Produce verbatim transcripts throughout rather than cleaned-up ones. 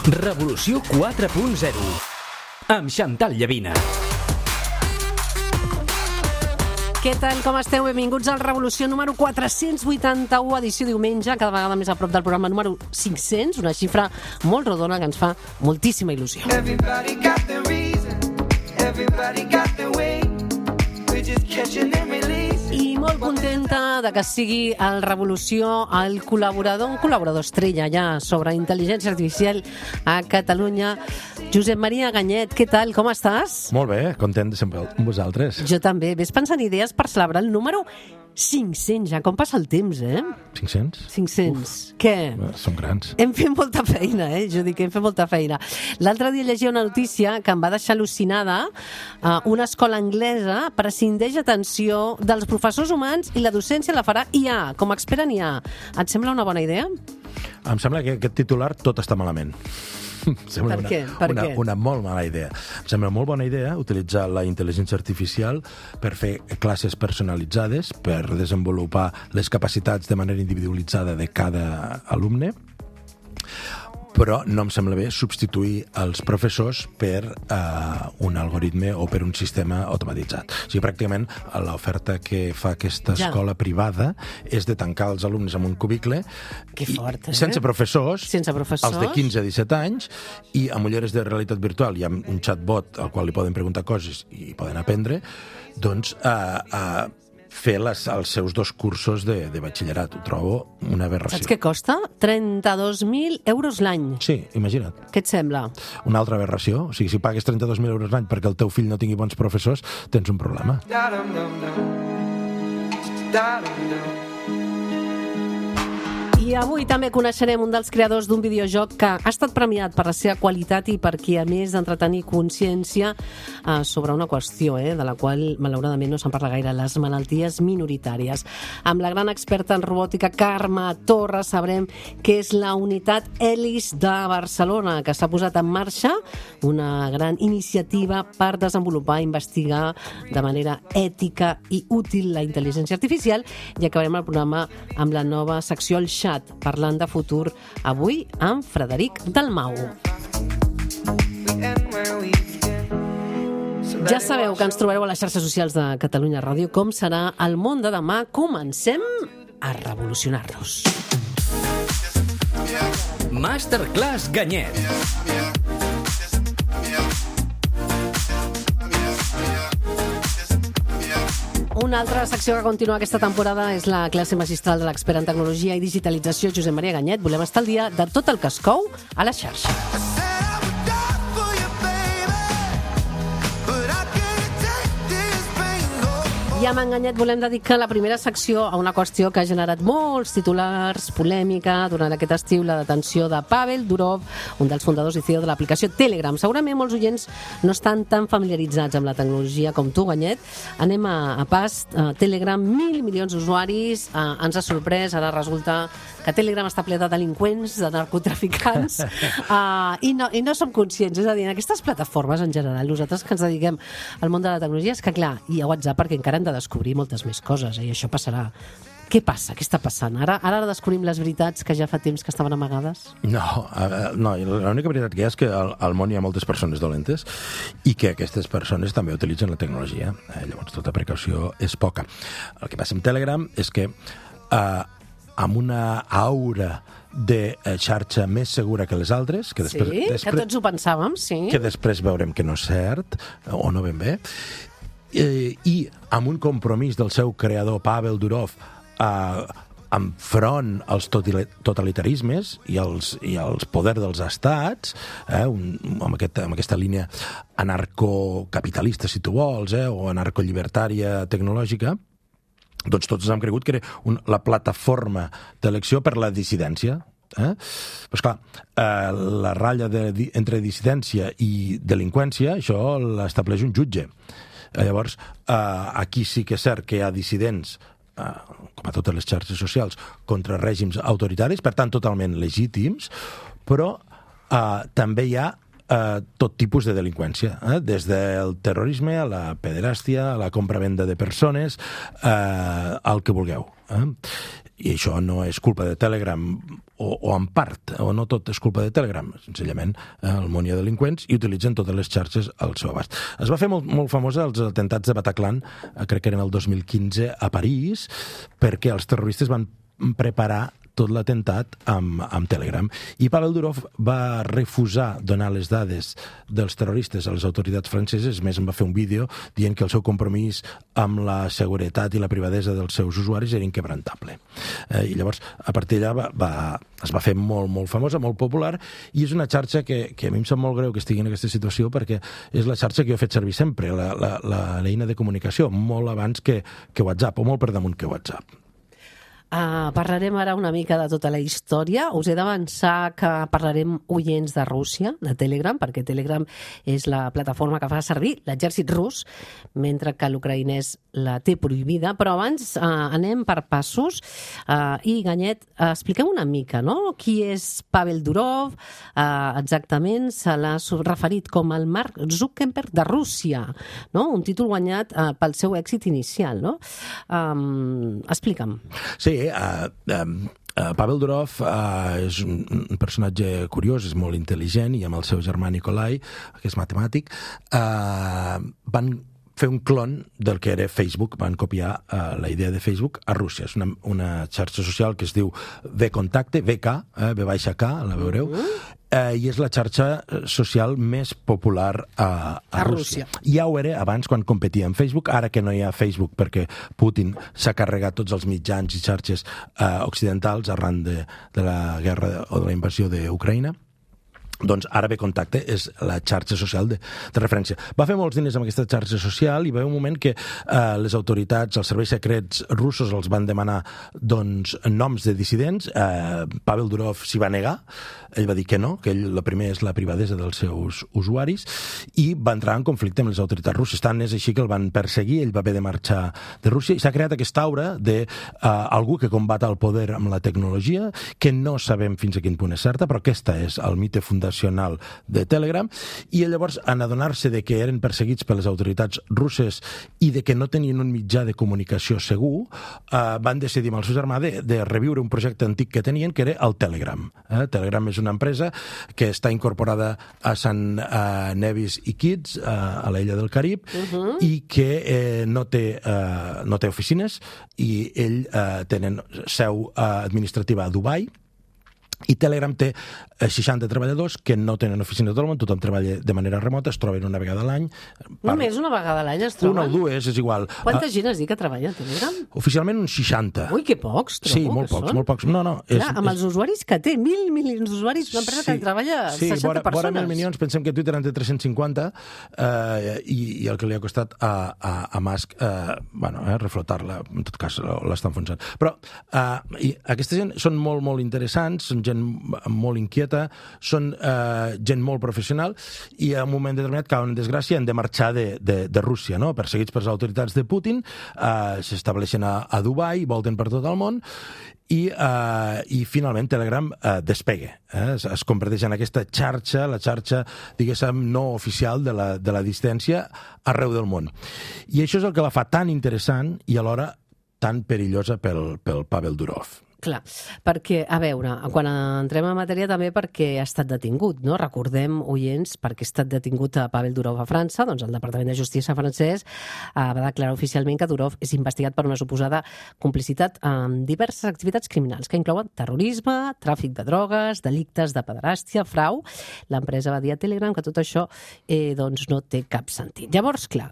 Revolució quatre punt zero amb Xantal Llavina. Què tal, com esteu? Benvinguts al Revolució número quatre-cents vuitanta-u, edició diumenge, cada vegada més a prop del programa número cinc-cents, una xifra molt rodona que ens fa moltíssima il·lusió. Everybody got the reason, everybody got the way, we're just catching and releasing. I molt contenta de que sigui el Revolució el col·laborador, un col·laborador estrella ja sobre intel·ligència artificial a Catalunya, Josep Maria Ganyet. Què tal, com estàs? Molt bé, content de sempre amb vosaltres. Jo també. Ves pensant idees per celebrar el número cinc-cents, ja. Com passa el temps, eh? cinc-cents? cinc-cents. Què? Som grans. Hem fet molta feina, eh? Jo dic que hem fet molta feina. L'altre dia llegia una notícia que em va deixar al·lucinada. Uh, una escola anglesa prescindeix atenció dels professors humans i la docència la farà I A, com a expert en I A. Et sembla una bona idea? Em sembla que aquest titular tot està malament. Sembla per una, què? Per una, què? una molt mala idea. Em sembla molt bona idea utilitzar la intel·ligència artificial per fer classes personalitzades, per desenvolupar les capacitats de manera individualitzada de cada alumne, però no em sembla bé substituir els professors per uh, un algoritme o per un sistema automatitzat. O sigui, pràcticament l'oferta que fa aquesta ja. escola privada és de tancar els alumnes en un cubicle que fort, eh? sense professors, sense professors, els de quinze a disset anys, i amb ulleres de realitat virtual i amb un chatbot al qual li poden preguntar coses i poden aprendre, doncs uh, uh, fer les, els seus dos cursos de, de batxillerat. Ho trobo una aberració. Saps què costa? trenta-dos mil euros l'any. Sí, imagina't. Què et sembla? Una altra aberració. O sigui, si pagues trenta-dos mil euros l'any perquè el teu fill no tingui bons professors, tens un problema. I avui també coneixerem un dels creadors d'un videojoc que ha estat premiat per la seva qualitat i perquè, a més d'entretenir consciència eh, sobre una qüestió eh, de la qual, malauradament, no se'n parla gaire, les malalties minoritàries. Amb la gran experta en robòtica Carme Torres sabrem què és la unitat Elis de Barcelona, que s'ha posat en marxa una gran iniciativa per desenvolupar i investigar de manera ètica i útil la intel·ligència artificial, i acabarem el programa amb la nova secció El Xat, parlant de futur, avui amb Frederic Dalmau. Ja sabeu que ens trobareu a les xarxes socials de Catalunya Ràdio. Com serà el món de demà? Comencem a revolucionar-nos. Masterclass Ganyet. Una altra secció que continua aquesta temporada és la classe magistral de l'expert en tecnologia i digitalització, Josep Maria Ganyet. Volem estar al dia de tot el que es cou a la xarxa. I amb en Ganyet volem dedicar la primera secció a una qüestió que ha generat molts titulars, polèmica, durant aquest estiu, la detenció de Pavel Durov, un dels fundadors i C E O de l'aplicació Telegram. Segurament molts oients no estan tan familiaritzats amb la tecnologia com tu, Ganyet. Anem a, a pas. Uh, Telegram, mil milions d'usuaris, uh, ens ha sorprès, ara resulta que Telegram està ple de delinqüents, de narcotraficants, uh, i, no, i no som conscients. És a dir, en aquestes plataformes en general, nosaltres que ens dediquem al món de la tecnologia, és que clar, i a WhatsApp, perquè encara hem de descobrir moltes més coses, eh? I això passarà. Què passa? Què està passant? Ara, ara descobrim les veritats que ja fa temps que estaven amagades? No, uh, no, l'única veritat que hi ha és que al, al món hi ha moltes persones dolentes i que aquestes persones també utilitzen la tecnologia. Eh, llavors, tota precaució és poca. El que passa amb Telegram és que uh, amb una aura de xarxa més segura que les altres, que després, sí, després, que tots ho pensàvem, sí. Que després veurem que no és cert, o no ben bé, eh, i amb un compromís del seu creador, Pavel Durov, eh, enfront als totalitarismes i els, i els poders dels estats, eh, un, amb, aquest, amb aquesta línia anarcocapitalista, si tu vols, eh, o anarcollibertària tecnològica, doncs tots hem cregut que era un, la plataforma d'elecció per la dissidència. Eh? Però esclar, eh, la ratlla de, entre dissidència i delinqüència, això l'estableix un jutge. Eh, llavors, eh, aquí sí que és cert que hi ha dissidents, eh, com a totes les xarxes socials, contra règims autoritaris, per tant totalment legítims, però eh, també hi ha Uh, tot tipus de delinqüència, eh? Des del terrorisme a la pederàstia, a la compra-venda de persones, uh, al que vulgueu. Eh? i això no és culpa de Telegram, o, o en part, o no tot és culpa de Telegram, senzillament eh, el món hi ha delinqüents i utilitzen totes les xarxes al seu abast. Es va fer molt, molt famosa els atemptats de Bataclan, eh, crec que eren el dos mil quinze, a París, perquè els terroristes van preparar tot l'atemptat amb, amb Telegram. I Pavel Durov va refusar donar les dades dels terroristes a les autoritats franceses, més en va fer un vídeo dient que el seu compromís amb la seguretat i la privadesa dels seus usuaris era inquebrantable. Eh, I llavors, a partir d'allà, va, va, es va fer molt, molt famosa, molt popular, i és una xarxa que, que a mi em sap molt greu que estigui en aquesta situació, perquè és la xarxa que jo he fet servir sempre, la, la, la, l'eina de comunicació, molt abans que, que WhatsApp, o molt per damunt que WhatsApp. Uh, parlarem ara una mica de tota la història. Us he d'avançar que parlarem, oients, de Rússia, de Telegram, perquè Telegram és la plataforma que fa servir l'exèrcit rus, mentre que l'ucraïnès la té prohibida. Però abans uh, anem per passos. Uh, I, Ganyet, uh, expliquem una mica, no? Qui és Pavel Durov? Uh, exactament, se l'ha referit com el Mark Zuckerberg de Rússia, no? Un títol guanyat uh, pel seu èxit inicial, no? Um, explica'm. Sí, Uh, um, uh, Pavel Durov uh, és un, un personatge curiós, és molt intel·ligent, i amb el seu germà Nikolai, que és matemàtic, uh, van fer un clon del que era Facebook, van copiar uh, la idea de Facebook a Rússia. És una, una xarxa social que es diu VKontakte, V K, eh, V baixa K, la veureu, eh, i és la xarxa social més popular a, a, a Rússia. Rússia. Ja ho era abans, quan competia amb Facebook, ara que no hi ha Facebook perquè Putin s'ha carregat tots els mitjans i xarxes eh, occidentals arran de, de la guerra o de la invasió d'Ucraïna. Doncs ara VKontakte és la xarxa social de, de referència. Va fer molts diners amb aquesta xarxa social i va haver un moment que eh, les autoritats, els serveis secrets russos els van demanar doncs, noms de dissidents. Eh, Pavel Durov s'hi va negar, ell va dir que no, que ell, la primer és la privadesa dels seus usuaris, i va entrar en conflicte amb les autoritats russes. Tant és així que el van perseguir, ell va haver de marxar de Rússia, i s'ha creat aquesta aura d'algú eh, que combat el poder amb la tecnologia, que no sabem fins a quin punt és certa, però aquesta és el mite fundacional de Telegram, i llavors, en adonar-se de que eren perseguits per les autoritats russes i de que no tenien un mitjà de comunicació segur, eh, van decidir amb el seu germà de, de reviure un projecte antic que tenien, que era el Telegram. Eh? Telegram és una empresa que està incorporada a Sant eh, Nevis i Kitts, eh, a l'illa del Carib, uh-huh. i que eh, no, té, eh, no té oficines, i ell eh, tenen seu eh, administrativa a Dubai, i Telegram té seixanta treballadors que no tenen oficina a tot el món, tothom treballa de manera remota, es troben una vegada a l'any. Només una vegada a l'any es troben? Una o dues, és igual. Quanta uh, gent has dit que treballa a Telegram? Oficialment uns seixanta. Ui, que pocs, trobo. Sí, molt pocs, són. molt pocs. No, no, és, Clar, amb és... els usuaris que té, mil milions d'usuaris, una empresa sí, que treballa sí, seixanta vora, persones. Sí, vora mil milions, pensem que Twitter en té tres-cents cinquanta, eh, i, i el que li ha costat a, a, a Musk, eh, bueno, eh, reflotar-la, en tot cas l'està enfonsant. Però eh, i aquesta gent són molt, molt interessants, són gent molt inquieta, són eh, gent molt professional, i a un moment determinat cauen en desgràcia, han de marxar de, de, de Rússia, no? Perseguits per les autoritats de Putin, eh, s'estableixen a, a Dubai, volten per tot el món, i, eh, i finalment Telegram eh, despegue, eh? es, es converteix en aquesta xarxa, la xarxa, diguéssim, no oficial de la, de la dissidència arreu del món. I això és el que la fa tan interessant i alhora tan perillosa pel, pel Pavel Durov. Clar, perquè, a veure, quan entrem en matèria també perquè ha estat detingut, no? Recordem, oients, perquè ha estat detingut a Pavel Durov a França, doncs el Departament de Justícia francès eh, va declarar oficialment que Durov és investigat per una suposada complicitat amb diverses activitats criminals, que inclouen terrorisme, tràfic de drogues, delictes de pederàstia, frau. L'empresa va dir a Telegram que tot això eh, doncs no té cap sentit. Llavors, clar,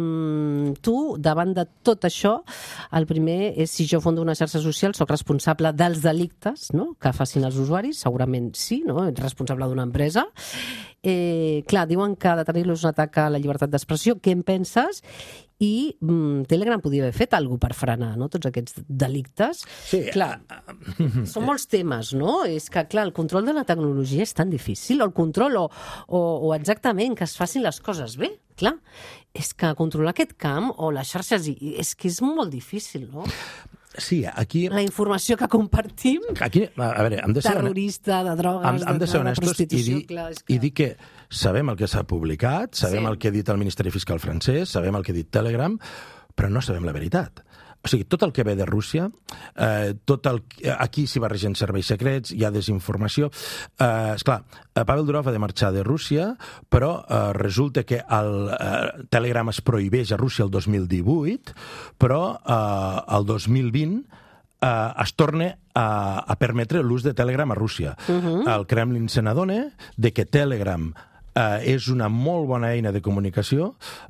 mmm, tu, davant de tot això, el primer és, si jo fondo una xarxa social, soc responsable dels delictes, no?, que facin els usuaris, segurament sí, no?, ets responsable d'una empresa. Eh, clar, diuen que detenir-los un atac a la llibertat d'expressió. Què en penses? I mm, Telegram podia haver fet alguna cosa per frenar, no?, tots aquests delictes. Sí. Clar, són molts temes, no? És que, clar, el control de la tecnologia és tan difícil, o el control, o, o, o exactament que es facin les coses bé. Clar, és que controlar aquest camp, o les xarxes, és que és molt difícil, no? Sí, aquí... La informació que compartim, aquí, a veure, hem de ser terrorista, de drogues, hem, hem de, ser de, de prostitució... I dir, clar, que... i dir que sabem el que s'ha publicat, sabem sí. el que ha dit el Ministeri Fiscal francès, sabem el que ha dit Telegram, però no sabem la veritat. o sigui, tot el que ve de Rússia, eh, tot el, aquí s'hi barregen serveis secrets, hi ha desinformació. Eh, esclar, Pavel Durov ha de marxar de Rússia, però eh, resulta que el eh, Telegram es prohibeix a Rússia el dos mil divuit, però eh, el dos mil vint eh, es torna a, a permetre l'ús de Telegram a Rússia. Uh-huh. El Kremlin se n'adona de que Telegram Uh, és una molt bona eina de comunicació.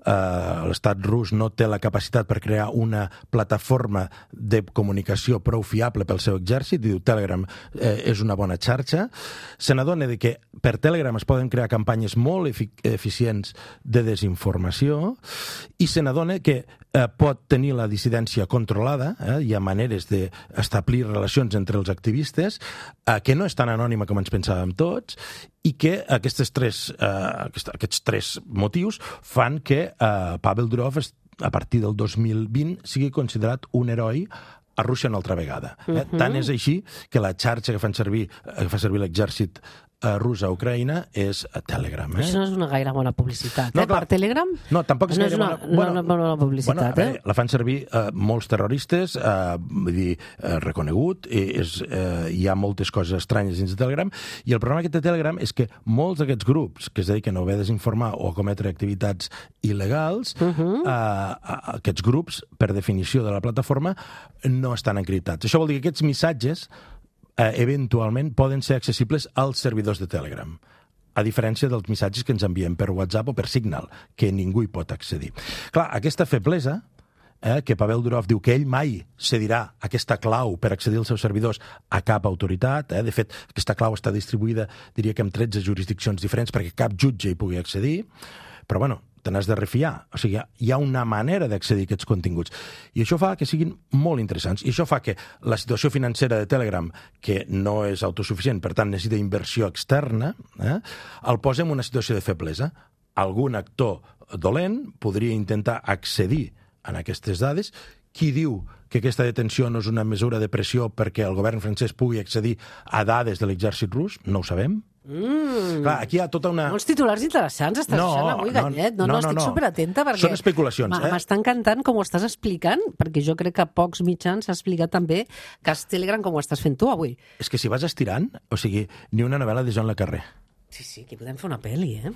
Uh, l'estat rus no té la capacitat per crear una plataforma de comunicació prou fiable pel seu exèrcit, diu Telegram uh, és una bona xarxa. Se n'adona de que per Telegram es poden crear campanyes molt efic eficients de desinformació i se n'adona que uh, pot tenir la dissidència controlada, eh? Hi ha maneres d'establir relacions entre els activistes uh, que no és tan anònima com ens pensàvem tots, i que aquestes tres, eh, aquests tres motius fan que eh, Pavel Durov, a partir del dos mil vint, sigui considerat un heroi a Rússia una altra vegada. Eh? Uh-huh. Tant és així que la xarxa que fan servir, que fa servir l'exèrcit eh, rus a Ucraïna és a Telegram. Eh? Això no és una gaire bona publicitat, no, eh? clar, per Telegram? No, tampoc és no gaire és una, bona... Bueno, no, no, bona publicitat, bueno, veure, eh? La fan servir eh, molts terroristes, eh, vull dir, eh, reconegut, i és, eh, hi ha moltes coses estranyes dins de Telegram, i el problema que té Telegram és que molts d'aquests grups que es dediquen a haver desinformar o a cometre activitats il·legals, uh-huh. eh, aquests grups, per definició de la plataforma, no estan encriptats. Això vol dir que aquests missatges eh, eventualment poden ser accessibles als servidors de Telegram, a diferència dels missatges que ens enviem per WhatsApp o per Signal, que ningú hi pot accedir. Clar, aquesta feblesa, eh, que Pavel Durov diu que ell mai cedirà aquesta clau per accedir als seus servidors a cap autoritat, eh, de fet, aquesta clau està distribuïda, diria que en tretze jurisdiccions diferents, perquè cap jutge hi pugui accedir, però bueno, te n'has de refiar. O sigui, hi ha una manera d'accedir a aquests continguts. I això fa que siguin molt interessants. I això fa que la situació financera de Telegram, que no és autosuficient, per tant necessita inversió externa, eh, el posa en una situació de feblesa. Algun actor dolent podria intentar accedir a aquestes dades. Qui diu que aquesta detenció no és una mesura de pressió perquè el govern francès pugui accedir a dades de l'exèrcit rus? No ho sabem. Mm. Clar, aquí hi ha tota una... Molts titulars interessants estàs no, deixant avui, Ganyet. No, no, no, no estic no. superatenta perquè... Són especulacions, eh? M'està encantant com ho estàs explicant, perquè jo crec que pocs mitjans s'ha explicat també que és Telegram com ho estàs fent tu avui. És que si vas estirant, o sigui, ni una novel·la de Joan Le Carré. Sí, sí, aquí podem fer una pel·li, eh?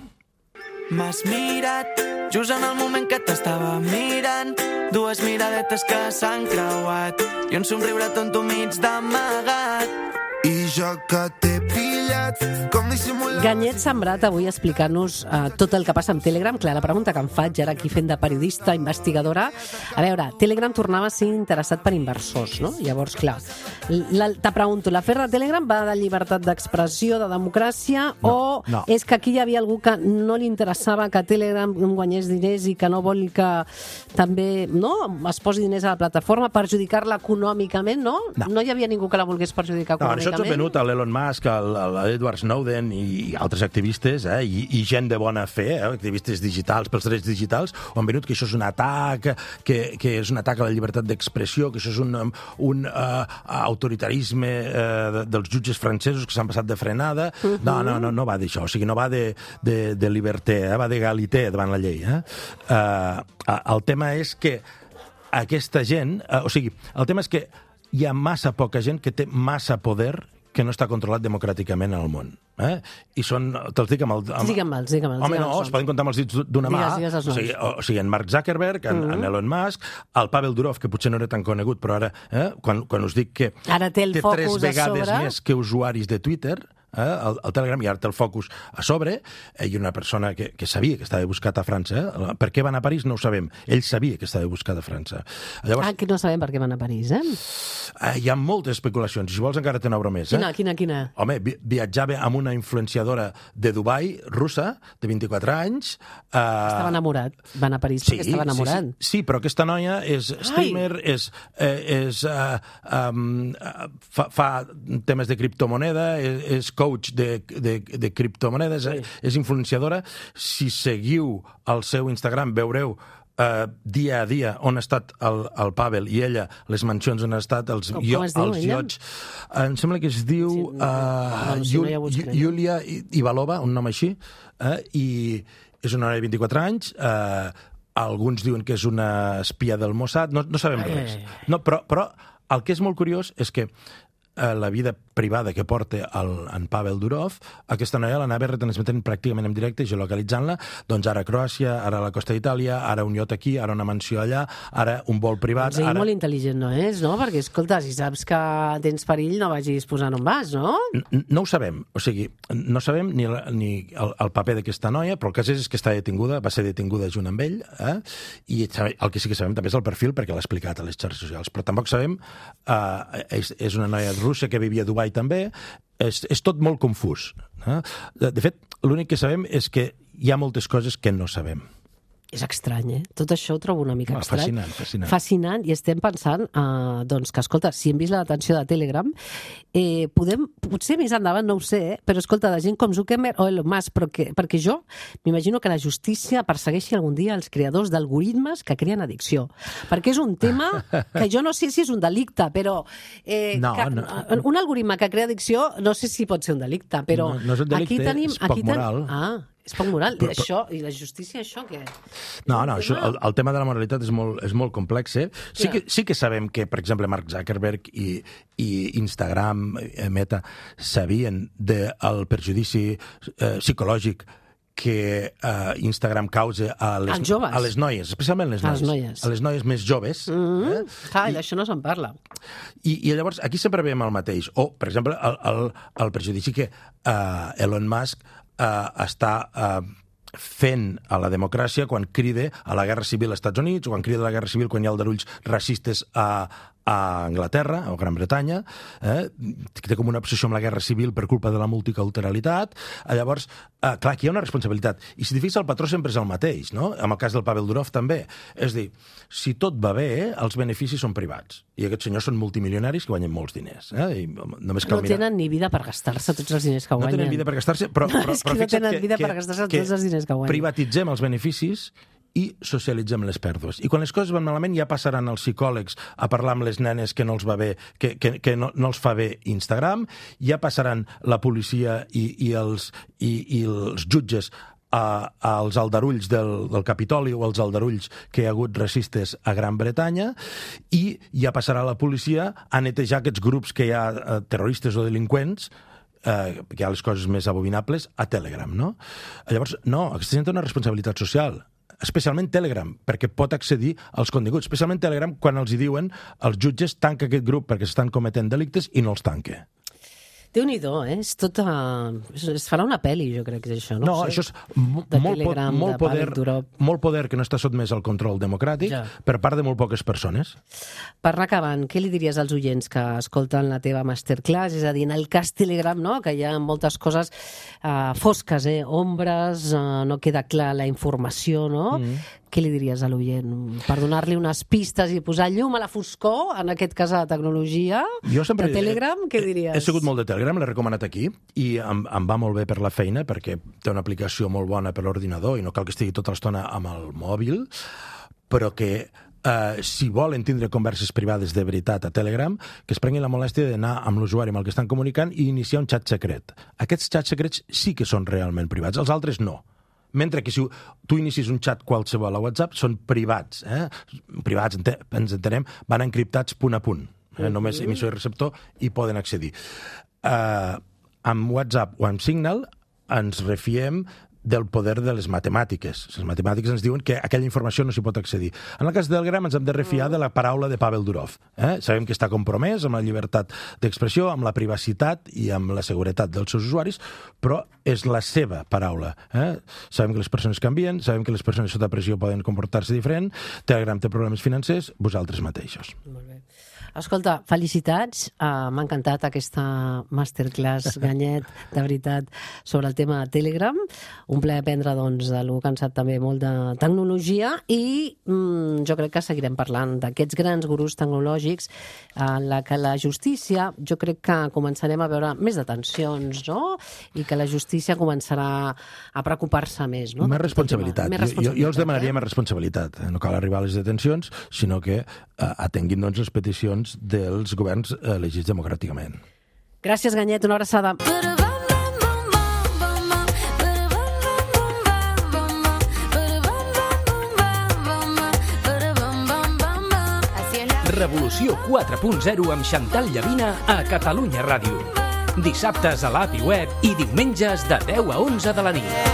M'has mirat just en el moment que t'estava mirant, dues miradetes que s'han creuat i un somriure tonto mig d'amagat. I jo que t'he pillat com dissimulat... Ganyet Sembrat avui explicant-nos uh, tot el que passa amb Telegram. Clar, la pregunta que em faig ara aquí fent de periodista, investigadora, a veure, Telegram tornava a ser interessat per inversors, no? Llavors, clar, la, te pregunto, l'afer de Telegram va de llibertat d'expressió, de democràcia, no, o no. és que aquí hi havia algú que no li interessava que Telegram guanyés diners i que no vol que també no, es posi diners a la plataforma, perjudicar-la econòmicament, no? No. No hi havia ningú que la volgués perjudicar No, econòmicament? això ens ho venut a l'Elon Musk, a l'Edward Snowden i altres activistes, eh, i, i gent de bona fe, eh, activistes digitals pels drets digitals, han venut que això és un atac, que, que és un atac a la llibertat d'expressió, que això és un, un uh, autoritarisme uh, dels jutges francesos que s'han passat de frenada. Uh -huh. No, no, no, no va d'això, o sigui, no va de, de, de liberté, eh, va d'egalité davant la llei. Eh? Uh, el tema és que aquesta gent, uh, o sigui, el tema és que hi ha massa poca gent que té massa poder que no està controlat democràticament en el món. Eh? I són, te'ls dic amb el... Amb... Digue'm-els, digue'm-els. Home, no, es poden comptar amb els dits d'una mà. Digues, digues o, sigui, o, o sigui, en Mark Zuckerberg, en, mm-hmm. en Elon Musk, el Pavel Durov, que potser no era tan conegut, però ara, eh, quan, quan us dic que ara té, el té focus tres vegades sobre... més que usuaris de Twitter, eh, el, el Telegram, i ara té el focus a sobre, eh, i una persona que, que sabia que estava buscat a França. Eh? Per què van a París no ho sabem. Ell sabia que estava buscat a França. Llavors, ah, que no sabem per què van a París, eh? eh hi ha moltes especulacions. Si vols encara té una obra més. Eh? Quina, quina, quina? Home, vi viatjava amb una influenciadora de Dubai, russa, de vint-i-quatre anys. Eh... Estava enamorat. Va anar a París sí, perquè estava enamorat. Sí, sí, sí, però aquesta noia és streamer, Ai. és, eh, és, uh, um, fa, fa temes de criptomoneda, és, és coach de, de, de criptomonedes, sí. és influenciadora. Si seguiu el seu Instagram veureu Uh, dia a dia on ha estat el, el Pavel i ella, les mansions on ha estat, els, com, jo, com es diu, els iots. Em sembla que es diu sí, uh, no, si no Yulia Ivalova, un nom així, uh, i és una noia de vint-i-quatre anys, uh, alguns diuen que és una espia del Mossad, no, no sabem res. No, però, però el que és molt curiós és que la vida privada que porta el, en Pavel Durov, aquesta noia l'anava retransmetent pràcticament en directe, geolocalitzant-la, doncs ara a Croàcia, ara a la costa d'Itàlia, ara un iot aquí, ara una mansió allà, ara un vol privat... Doncs ell ara... molt intel·ligent no és, no? Perquè, escolta, si saps que tens perill, no vagis posant on vas, no? No, no ho sabem, o sigui, no sabem ni, la, ni el, el paper d'aquesta noia, però el cas és que està detinguda, va ser detinguda junt amb ell, eh? I el que sí que sabem també és el perfil, perquè l'ha explicat a les xarxes socials, però tampoc sabem, eh, és, és una noia russa que vivia a Dubai també, és, és tot molt confús. Eh? De, de fet, l'únic que sabem és que hi ha moltes coses que no sabem. És estrany, eh? Tot això ho trobo una mica no, estrany. Fascinant, fascinant. Fascinant, i estem pensant eh, doncs que, escolta, si hem vist la detenció de Telegram, eh, podem, potser més endavant, no ho sé, eh? Però, escolta, de gent com Zuckerberg o Elon Musk, perquè, perquè jo m'imagino que la justícia persegueixi algun dia els creadors d'algoritmes que creen addicció. Perquè és un tema que jo no sé si és un delicte, però... Eh, no, que, no. Un algoritme que crea addicció no sé si pot ser un delicte, però... No, no és un delicte, aquí tenim, és poc aquí ten... moral. Ah, és poc moral. Però, I, això, I la justícia, això què? No, no, això, el, el tema de la moralitat és molt, és molt complex. Eh? Sí, que, sí que sabem que, per exemple, Mark Zuckerberg i, i Instagram, Meta, sabien del perjudici eh, psicològic que eh, Instagram causa a les, a les noies, especialment les noies, les noies. a les noies més joves. Mm-hmm. eh? Clar, I d'això no se'n parla. I, I llavors aquí sempre veiem el mateix. O, per exemple, el, el, el perjudici que eh, Elon Musk Uh, està uh, fent a la democràcia quan crida a la guerra civil als Estats Units o quan crida a la guerra civil quan hi ha aldarulls racistes a, a Anglaterra o Gran Bretanya, eh? té com una obsessió amb la guerra civil per culpa de la multiculturalitat. Llavors, eh, clar, aquí hi ha una responsabilitat. I si t'hi fixes, el patró sempre és el mateix, no? En el cas del Pavel Durov també. És dir, si tot va bé, els beneficis són privats. I aquests senyors són multimilionaris que guanyen molts diners. Eh? I només cal no mirar... tenen ni vida per gastar-se tots els diners que guanyen. No tenen vida per gastar-se, però, però, és que però no tenen que, vida que, per gastar-se que tots els diners que guanyen. Privatitzem els beneficis i socialitzem les pèrdues. I quan les coses van malament ja passaran els psicòlegs a parlar amb les nenes que no els va bé, que, que, que no, no els fa bé Instagram, ja passaran la policia i, i, els, i, i els jutges a, als aldarulls del, del Capitoli o als aldarulls que hi ha hagut racistes a Gran Bretanya, i ja passarà la policia a netejar aquests grups que hi ha eh, terroristes o delinqüents, eh, que hi ha les coses més abominables, a Telegram, no? Llavors, no, aquesta gent té una responsabilitat social, especialment Telegram, perquè pot accedir als continguts, especialment Telegram quan els hi diuen els jutges tanca aquest grup perquè s'estan cometent delictes i no els tanca. Déu-n'hi-do, eh? És tot, uh, es farà una pel·li, jo crec que és això. No, no sé, això és molt, Telegram, molt, poder, Durov. molt poder que no està sotmès al control democràtic ja. per part de molt poques persones. Per anar acabant, què li diries als oients que escolten la teva masterclass? És a dir, en el cas Telegram, no? Que hi ha moltes coses uh, fosques, eh? ombres, uh, no queda clar la informació, no? Mm. Què li diries a l'oient? Per donar-li unes pistes i posar llum a la foscor, en aquest cas a la tecnologia jo sempre, de Telegram, què diries? He, he sigut molt de Telegram, l'he recomanat aquí, i em, em va molt bé per la feina, perquè té una aplicació molt bona per l'ordinador i no cal que estigui tota l'estona amb el mòbil, però que Uh, si volen tindre converses privades de veritat a Telegram, que es prenguin la molèstia d'anar amb l'usuari amb el que estan comunicant i iniciar un xat secret. Aquests xats secrets sí que són realment privats, els altres no. Mentre que si tu inicis un xat qualsevol a WhatsApp, són privats. Eh? Privats, ens entenem, van encriptats punt a punt. Eh? Només emissor i receptor hi poden accedir. Uh, amb WhatsApp o amb Signal ens refiem del poder de les matemàtiques. Les matemàtiques ens diuen que aquella informació no s'hi pot accedir. En el cas de Telegram ens hem de refiar de la paraula de Pavel Durov. Eh? Sabem que està compromès amb la llibertat d'expressió, amb la privacitat i amb la seguretat dels seus usuaris, però és la seva paraula. Eh? Sabem que les persones canvien, sabem que les persones sota pressió poden comportar-se diferent, Telegram té problemes financers, vosaltres mateixos. Molt bé. Escolta, felicitats. Uh, M'ha encantat aquesta masterclass, Ganyet, de veritat, sobre el tema de Telegram. Un plaer aprendre, doncs, de l'Hu que en sap també molt de tecnologia i mm, jo crec que seguirem parlant d'aquests grans gurus tecnològics en la que la justícia, jo crec que començarem a veure més detencions, no? I que la justícia començarà a preocupar-se més, no? Més responsabilitat. Més responsabilitat. Jo, jo els demanaria eh? més responsabilitat. No cal arribar a les detencions, sinó que eh, atenguin, doncs, les peticions dels governs elegits democràticament. Gràcies, Ganyet, una abraçada. Revolució quatre punt zero amb Xantal Llavina a Catalunya Ràdio. Dissabtes a l'app i web i diumenges de deu a onze de la nit.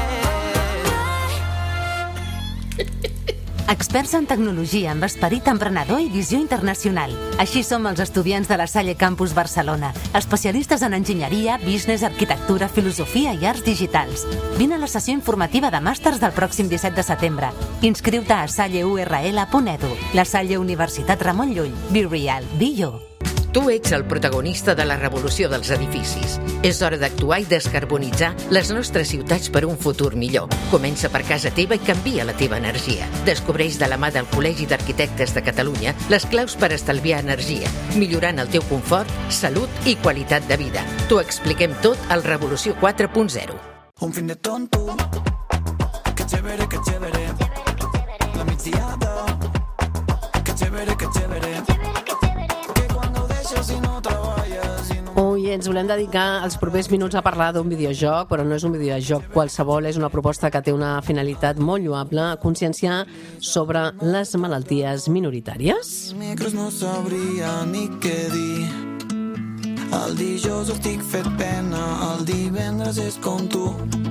Experts en tecnologia amb esperit emprenedor i visió internacional. Així som els estudiants de la Salle Campus Barcelona, especialistes en enginyeria, business, arquitectura, filosofia i arts digitals. Vine a la sessió informativa de màsters del pròxim disset de setembre. Inscriu-te a salle u erre ele punt edu. La Salle Universitat Ramon Llull. Be real, be you. Tu ets el protagonista de la revolució dels edificis. És hora d'actuar i descarbonitzar les nostres ciutats per un futur millor. Comença per casa teva i canvia la teva energia. Descobreix de la mà del Col·legi d'Arquitectes de Catalunya les claus per estalviar energia, millorant el teu confort, salut i qualitat de vida. T'ho expliquem tot al Revolució quatre punt zero. Un fin de tonto, que chévere, que chévere, la migdiada, que chévere, que chévere. Ui, ens volem dedicar els propers minuts a parlar d'un videojoc, però no és un videojoc qualsevol, és una proposta que té una finalitat molt lloable, conscienciar sobre les malalties minoritàries. Dimecres no sabria ni què dir. El dijous estic fet pena, el divendres és com tu.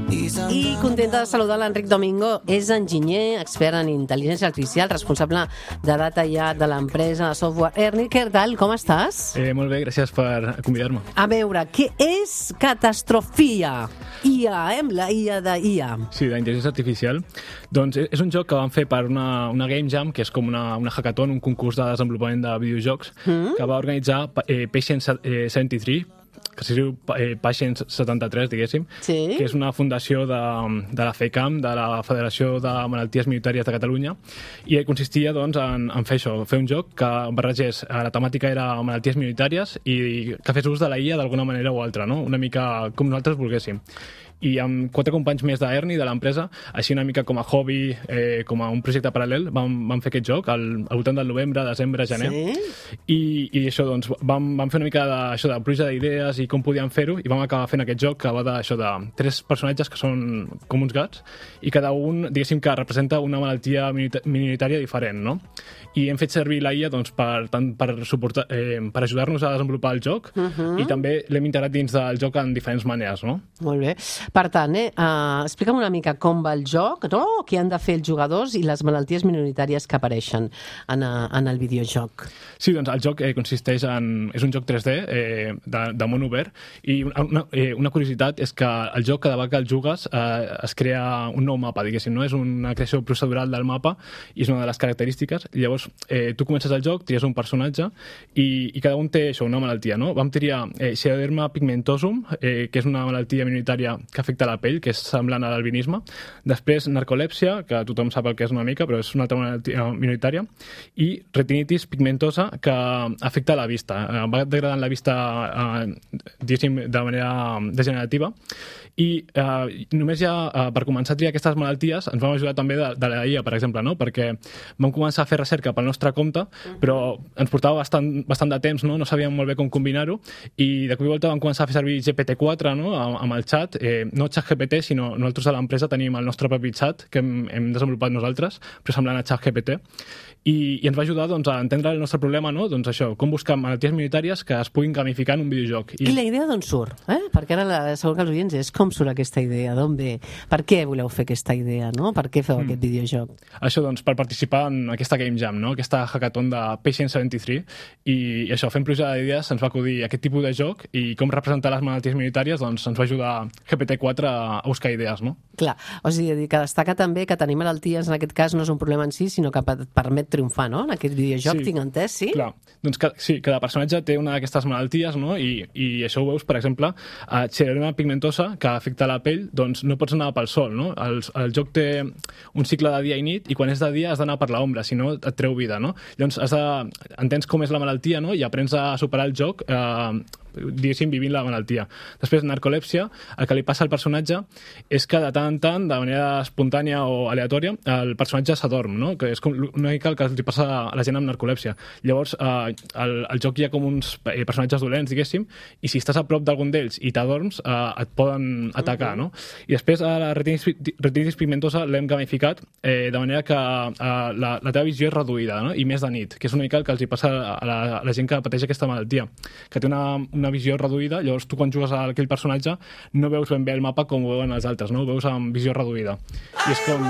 I contenta de saludar l'Enric Domingo, és enginyer, expert en intel·ligència artificial, responsable de data I A de l'empresa de software Ernie. Què tal, com estàs? Eh, molt bé, gràcies per convidar-me. A veure, què és Catastrofia? I A, eh? La I A de I A. Sí, d'intel·ligència artificial. Doncs és un joc que van fer per una, una Game Jam, que és com una, una hackathon, un concurs de desenvolupament de videojocs, mm. que va organitzar eh, Patient eh, setanta tres, que es diu eh, Patient setanta tres, diguéssim, sí. que és una fundació de, de la FECAM, de la Federació de Malalties Minoritàries de Catalunya, i consistia doncs, en, en fer això, fer un joc que barregés, la temàtica era malalties minoritàries i que fes ús de la I A d'alguna manera o altra, no? Una mica com nosaltres volguéssim. I amb quatre companys més d'Ernie, de l'empresa, així una mica com a hobby, eh, com a un projecte paral·lel, vam, vam fer aquest joc al, al voltant del novembre, desembre, gener. Sí? I, i això, doncs, vam, vam fer una mica de, això, de pluja d'idees i com podíem fer-ho, i vam acabar fent aquest joc que va de, això, de tres personatges que són com uns gats, i cada un, diguéssim, que representa una malaltia minoritària diferent, no? I hem fet servir la I A doncs, per, tant, per, suportar, eh, per ajudar-nos a desenvolupar el joc, uh -huh. i també l'hem integrat dins del joc en diferents maneres, no? Molt bé. Per tant, eh, uh, explica'm una mica com va el joc, no? Què han de fer els jugadors i les malalties minoritàries que apareixen en, a, en el videojoc. Sí, doncs el joc eh, consisteix en... És un joc tres D eh, de, de món obert, i una, una, eh, una curiositat és que el joc, cada vegada que el jugues, eh, es crea un nou mapa, diguéssim, no? És una creació procedural del mapa i és una de les característiques. Llavors, eh, tu comences el joc, tries un personatge i, i cada un té això, una malaltia, no? Vam triar eh, Xeroderma pigmentosum, eh, que és una malaltia minoritària que afecta la pell, que és semblant a l'albinisme. Després, narcolèpsia, que tothom sap el que és una mica, però és una altra malaltia minoritària. I retinitis pigmentosa, que afecta la vista. Eh, va degradant la vista, eh, diguéssim, de manera degenerativa. I eh, només ja, eh, per començar a triar aquestes malalties, ens vam ajudar també de, de la I A, per exemple, no? Perquè vam començar a fer recerca pel nostre compte, però ens portava bastant, bastant de temps, no? No sabíem molt bé com combinar-ho, i de cop i volta vam començar a fer servir G P T quatre, no? Amb el xat, eh, no ChatGPT, sinó nosaltres a l'empresa tenim el nostre propi xat, que hem, hem desenvolupat nosaltres, però semblant a ChatGPT, i, i ens va ajudar doncs, a entendre el nostre problema, no? Doncs això, com buscar malalties minoritàries que es puguin gamificar en un videojoc. I, I la idea d'on surt? Eh? Perquè ara la, segur que els oients és com surt aquesta idea, d'on ve? Per què voleu fer aquesta idea, no? Per què feu mm. aquest videojoc? Això, doncs, per participar en aquesta Game Jam, no? Aquesta hackathon de Patient setanta tres, i, i això, fent pluja d'idees, ens va acudir aquest tipus de joc, i com representar les malalties minoritàries, doncs ens va ajudar G P T quatre a, a buscar idees, no? Clar, o sigui, que destaca també que tenir malalties en aquest cas no és un problema en si, sinó que et permet triomfar, no? En aquest videojoc, sí, tinc entès, sí? Clar, doncs que, sí, cada personatge té una d'aquestes malalties, no? I, i això ho veus, per exemple, a Xeroderma pigmentosa, que afecta la pell, doncs no pots anar pel sol, no? El, el joc té un cicle de dia i nit, i quan és de dia has d'anar per l'ombra, si no et treu vida, no? Llavors has de, entens com és la malaltia, no? I aprens a superar el joc eh, diguéssim, vivint la malaltia. Després, narcolèpsia, el que li passa al personatge és que de tant en tant, de manera espontània o aleatòria, el personatge s'adorm, no? Que és com una mica el que li passa a la gent amb narcolèpsia. Llavors, eh, al, al joc hi ha com uns eh, personatges dolents, diguéssim, i si estàs a prop d'algun d'ells i t'adorms, eh, et poden atacar, no? I després, a la retinitis pigmentosa l'hem gamificat eh, de manera que eh, la, la teva visió és reduïda, no? I més de nit, que és una mica el que els hi passa a la, a la gent que pateix aquesta malaltia, que té una, una visió reduïda, llavors tu quan jugues a aquell personatge no veus ben bé el mapa com ho veuen els altres, no? Ho veus amb visió reduïda. I és com...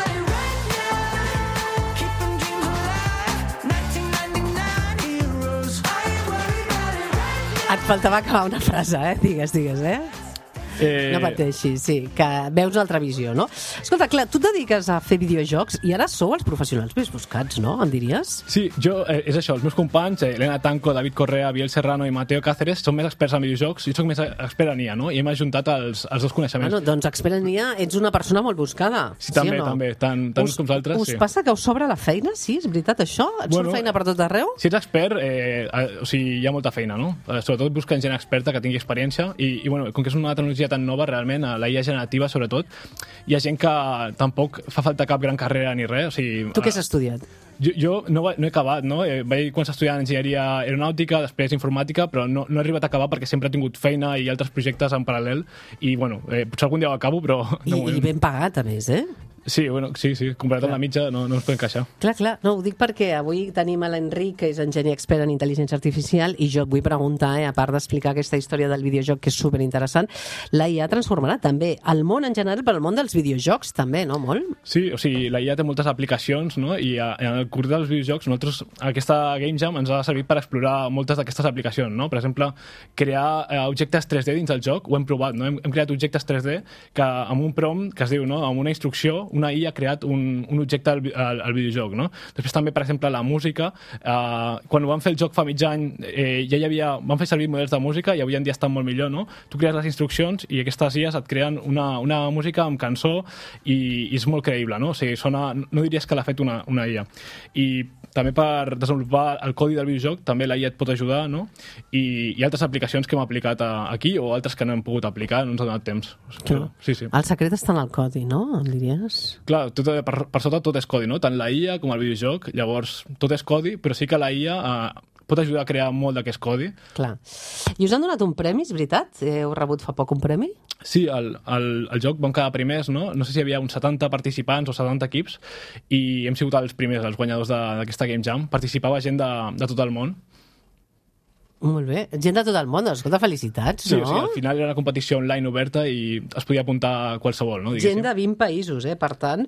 Et faltava acabar una frase, eh? Digues, digues, eh? Eh... No pateixis, sí, que veus una altra visió, no? Escolta, clar, tu et dediques a fer videojocs i ara sou els professionals més buscats, no? Em diries? Sí, jo, eh, és això, els meus companys, eh, Elena Tanco, David Correa, Biel Serrano i Mateo Cáceres, són més experts en videojocs, jo soc més expert en I A, no? I hem ajuntat els, els dos coneixements. Bueno, doncs expert en I A, ets una persona molt buscada. Sí, també, sí no? també, tant, tant us, com altres, us sí. Us passa que us sobra la feina? Sí, és veritat això? Et bueno, surt feina per tot arreu? Si ets expert, eh, o sigui, hi ha molta feina, no? Sobretot busquen gent experta que tingui experiència i, i bueno, com que és una tecnologia tan nova, realment, la I A generativa, sobretot, hi ha gent que tampoc fa falta cap gran carrera ni res. O sigui, tu què has estudiat? Jo, jo no, va, no he acabat, no? Eh, vaig començar a estudiar enginyeria aeronàutica, després informàtica, però no, no he arribat a acabar perquè sempre he tingut feina i altres projectes en paral·lel i, bueno, eh, potser algun dia ho acabo, però... I, i ben pagat, a més, eh? Sí, bueno, sí, sí, comparat amb la mitja no, no ens podem queixar. Clar, clar, no, ho dic perquè avui tenim a l'Enric, que és enginyer expert en intel·ligència artificial, i jo et vull preguntar, eh, a part d'explicar aquesta història del videojoc, que és superinteressant, la I A transformarà també el món en general, però el món dels videojocs també, no? Molt? Sí, o sigui, la I A té moltes aplicacions, no? I a, en el curs dels videojocs, nosaltres, aquesta Game Jam ens ha servit per explorar moltes d'aquestes aplicacions, no? Per exemple, crear eh, objectes tres D dins del joc, ho hem provat, no? Hem, hem creat objectes tres D que amb un prompt, que es diu, no? Amb una instrucció, una I A ha creat un, un objecte al, al, al videojoc, no? Després també, per exemple, la música. Eh, quan ho van fer el joc fa mig any, eh, ja hi havia... Van fer servir models de música i avui en dia estan molt millor, no? Tu crees les instruccions i aquestes I As et creen una, una música amb cançó i, i és molt creïble, no? O sigui, sona, no diries que l'ha fet una, una I A. I també per desenvolupar el codi del videojoc també la I A et pot ajudar, no? I, i altres aplicacions que hem aplicat a, aquí o altres que no hem pogut aplicar, no ens ha donat temps. Clar. Sí, sí. El secret està en el codi, no? Em diries? Clar, tot, per, per sota tot és codi, no? Tant la I A com el videojoc, llavors tot és codi, però sí que la I A eh, pot ajudar a crear molt d'aquest codi. Clar. I us han donat un premi, és veritat? Heu rebut fa poc un premi? Sí, el, el, el joc vam quedar primers, no? No sé si hi havia uns setanta participants o setanta equips i hem sigut els primers, els guanyadors d'aquesta Game Jam. Participava gent de, de tot el món. Molt bé. Gent de tot el món, escolta, felicitats, sí, no? Sí, al final era una competició online oberta i es podia apuntar qualsevol, no? Gent de vint països, eh? Per tant,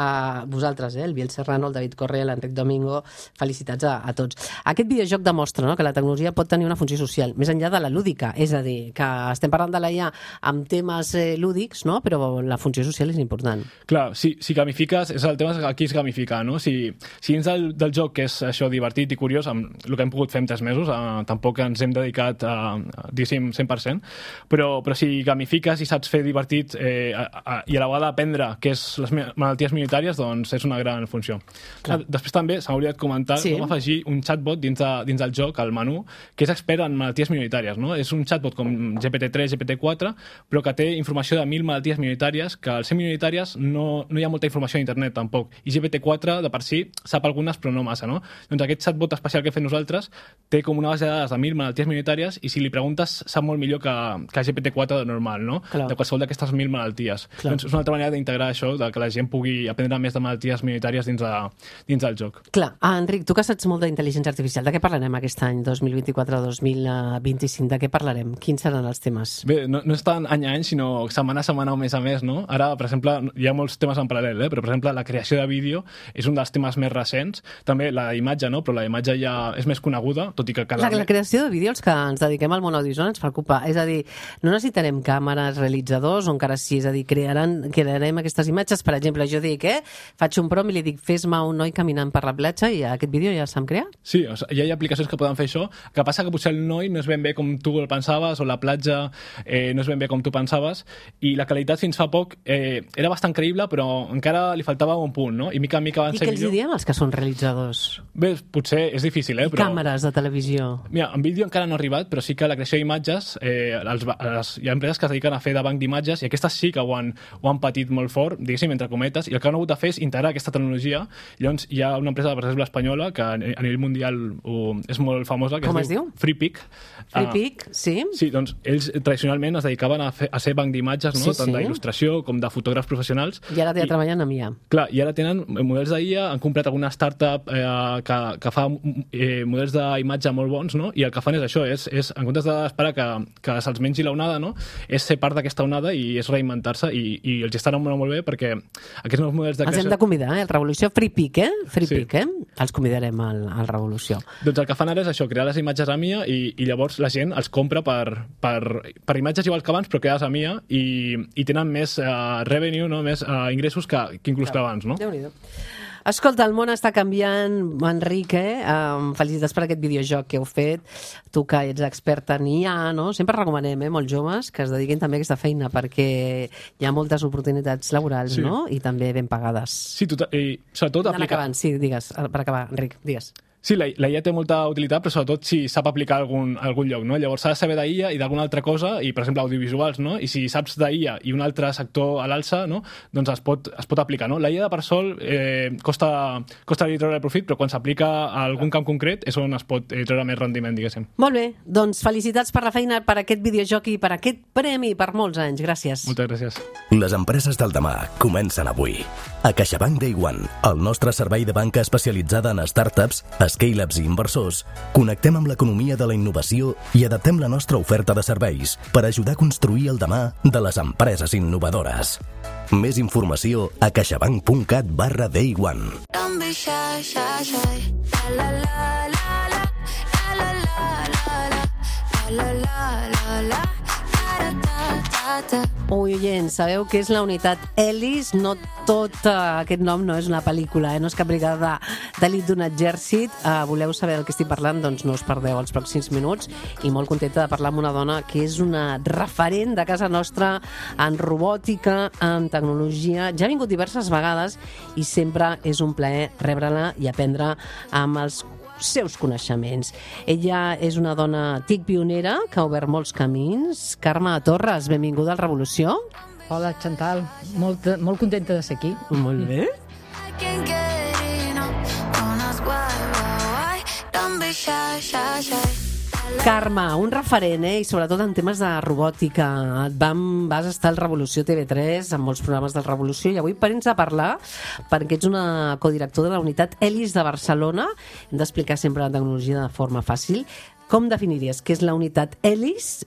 a vosaltres, eh? El Biel Serrano, el David Correa, l'Enric Domingo, felicitats a, a tots. Aquest videojoc demostra, no?, que la tecnologia pot tenir una funció social, més enllà de la lúdica, és a dir, que estem parlant de la I A amb temes eh, lúdics, no?, però la funció social és important. Clar, si, si gamifiques, és el tema aquí és gamificar, no? Si, si dins del, del joc, que és això divertit i curiós, amb el que hem pogut fer en tres mesos, eh, tampoc que ens hem dedicat a, a diguéssim, cent per cent, però, però si gamifiques i saps fer divertit eh, a, a, i a la vegada aprendre què és les malalties minoritàries, doncs és una gran funció. Clar. Després també s'ha oblidat comentar sí. com afegir un chatbot dins, de, dins del joc, al menú, que és expert en malalties minoritàries, no? És un chatbot com G P T tres, G P T quatre, però que té informació de mil malalties minoritàries, que al ser minoritàries no, no hi ha molta informació a internet tampoc, i G P T quatre de per si sap algunes però no massa, no? Doncs aquest chatbot especial que hem fet nosaltres té com una base de dades de mil malalties minoritàries i si li preguntes sap molt millor que, que G P T quatre de normal, no? Clar. De qualsevol d'aquestes mil malalties. Clar. Doncs és una altra manera d'integrar això, de que la gent pugui aprendre més de malalties minoritàries dins, de, dins del joc. Clar. Ah, Enric, tu que saps molt d'intel·ligència artificial, de què parlarem aquest any, dos mil vint-i-quatre dos mil vint-i-cinc? De què parlarem? Quins seran els temes? Bé, no, no és tant any a any, sinó setmana a setmana o mes a mes, no? Ara, per exemple, hi ha molts temes en paral·lel, eh? Però, per exemple, la creació de vídeo és un dels temes més recents. També la imatge, no? Però la imatge ja és més coneguda, tot i que cada... La, la creació de vídeo, els que ens dediquem al món audiovisual ens preocupa. És a dir, no necessitarem càmeres, realitzadors, o encara sí, és a dir, crearan, crearem aquestes imatges. Per exemple, jo dic, eh, faig un prom i li dic, fes-me un noi caminant per la platja i aquest vídeo ja s'ha creat? Sí, o sigui, ja hi ha aplicacions que poden fer això. El que passa que potser el noi no és ben bé com tu el pensaves, o la platja eh, no és ben bé com tu pensaves, i la qualitat fins fa poc eh, era bastant creïble, però encara li faltava un punt, no? I mica en mica van I ser què els millor. diem als que són realitzadors? Bé, potser és difícil, eh? I però... càmeres de televisió? Mira, en vídeo encara no ha arribat, però sí que la creació d'imatges, eh, els, els, hi ha empreses que es dediquen a fer de banc d'imatges i aquestes sí que ho han, ho han patit molt fort, diguéssim, entre cometes, i el que han hagut de fer és integrar aquesta tecnologia. Llavors hi ha una empresa, per exemple, espanyola, que a nivell mundial uh, és molt famosa, que Com es, es diu? FreePic. FreePic, uh, sí. Sí, doncs ells tradicionalment es dedicaven a, fer, a ser banc d'imatges, no? Sí, Tant sí. d'il·lustració com de fotògrafs professionals. I ara ja treballen amb I A. Clar, i ara tenen models d'I A, han comprat alguna startup eh, que, que fa eh, models d'imatge molt bons, no? I el que fan és això, és, és en comptes d'esperar que, que se'ls mengi l'onada, no? És ser part d'aquesta onada i és reinventar-se, i, i els estan molt, molt bé perquè aquests nous models de creació... Els hem de convidar, eh? El Revolució FreePic, eh? FreePic, sí. eh? Els convidarem al, al Revolució. Doncs el que fan ara és això, crear les imatges a M I A i, i llavors la gent els compra per, per, per imatges igual que abans, però creades a M I A i, i tenen més uh, revenue, no? Més uh, ingressos que, que inclús que abans, no? Déu-n'hi-do. Escolta, el món està canviant, Enric, eh? Um, felicitats per aquest videojoc que heu fet. Tu que ets expert en I A, no? Sempre recomanem, eh, molts joves que es dediquin també a aquesta feina perquè hi ha moltes oportunitats laborals, sí. no? I també ben pagades. Sí, tot, i sobretot aplica... acabant, sí, digues, per acabar, Enric, digues. Sí, la, la I A té molta utilitat, però sobretot si sap aplicar a algun, a algun lloc, no? Llavors s'ha de saber d'I A i d'alguna altra cosa, i per exemple audiovisuals, no? I si saps d'I A i un altre sector a l'alça, no? Doncs es pot, es pot aplicar, no? La I A de per sol eh, costa, costa treure el profit, però quan s'aplica a algun camp concret és on es pot eh, treure més rendiment, diguéssim. Molt bé, doncs felicitats per la feina, per aquest videojoc i per aquest premi per molts anys. Gràcies. Moltes gràcies. Les empreses del demà comencen avui. A CaixaBank Day One, el nostre servei de banca especialitzada en startups, scale-ups i inversors, connectem amb l'economia de la innovació i adaptem la nostra oferta de serveis per ajudar a construir el demà de les empreses innovadores. Més informació a caixabank.cat barra Day One. Don't be shy, shy, shy. La la la la la, la la la la, la la la la. Ui, oients, sabeu que és la unitat Elis? No tot uh, aquest nom no és una pel·lícula, eh? No és cap brigada d'elit d'un exèrcit. Uh, voleu saber del que estic parlant? Doncs no us perdeu els pròxims minuts, i molt contenta de parlar amb una dona que és una referent de casa nostra en robòtica, en tecnologia. Ja ha vingut diverses vegades i sempre és un plaer rebre-la i aprendre amb els seus coneixements. Ella és una dona TIC pionera que ha obert molts camins. Carme Torres, benvinguda al Revolució. Hola, Chantal. Molt, molt contenta de ser aquí. Molt bé. Carme, un referent, eh? I sobretot en temes de robòtica. Et vam, vas estar al Revolució T V tres, amb molts programes del Revolució, i avui vens a parlar perquè ets una codirector de la unitat Elis de Barcelona. Hem d'explicar sempre la tecnologia de forma fàcil. Com definiries què és la unitat Elis?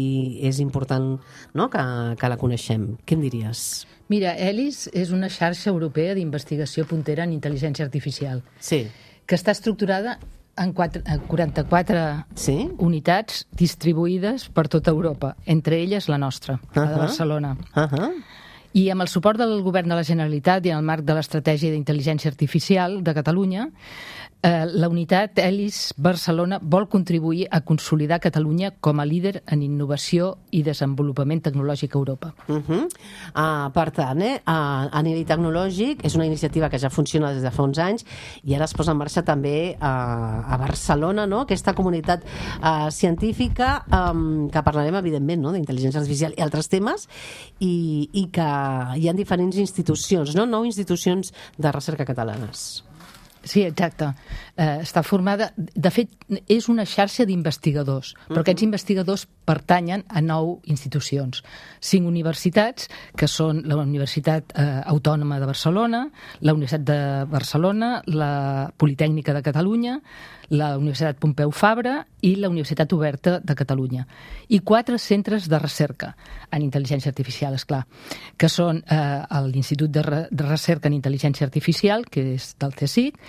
I és important, no?, que, que la coneixem. Què em diries? Mira, Elis és una xarxa europea d'investigació puntera en intel·ligència artificial. Sí. Que està estructurada en quaranta-quatre sí? unitats distribuïdes per tota Europa, entre elles la nostra, uh-huh. la de Barcelona. Uh-huh. I amb el suport del Govern de la Generalitat i en el marc de l'Estratègia d'Intel·ligència Artificial de Catalunya, eh, la unitat Elis Barcelona vol contribuir a consolidar Catalunya com a líder en innovació i desenvolupament tecnològic a Europa. Uh-huh. uh, per tant, eh, a, a nivell tecnològic és una iniciativa que ja funciona des de fa uns anys i ara es posa en marxa també a, a Barcelona, no?, aquesta comunitat uh, científica um, que parlarem evidentment, no?, d'intel·ligència artificial i altres temes, i, i que hi ha diferents institucions, no? Nou institucions de recerca catalanes. Sí, exacte. Eh, està formada... De fet, és una xarxa d'investigadors, però uh-huh. aquests investigadors pertanyen a nou institucions. Cinc universitats, que són la Universitat eh, Autònoma de Barcelona, la Universitat de Barcelona, la Politècnica de Catalunya, la Universitat Pompeu Fabra i la Universitat Oberta de Catalunya. I quatre centres de recerca en intel·ligència artificial, esclar, que són eh, l'Institut de, Re- de Recerca en Intel·ligència Artificial, que és del CSIC,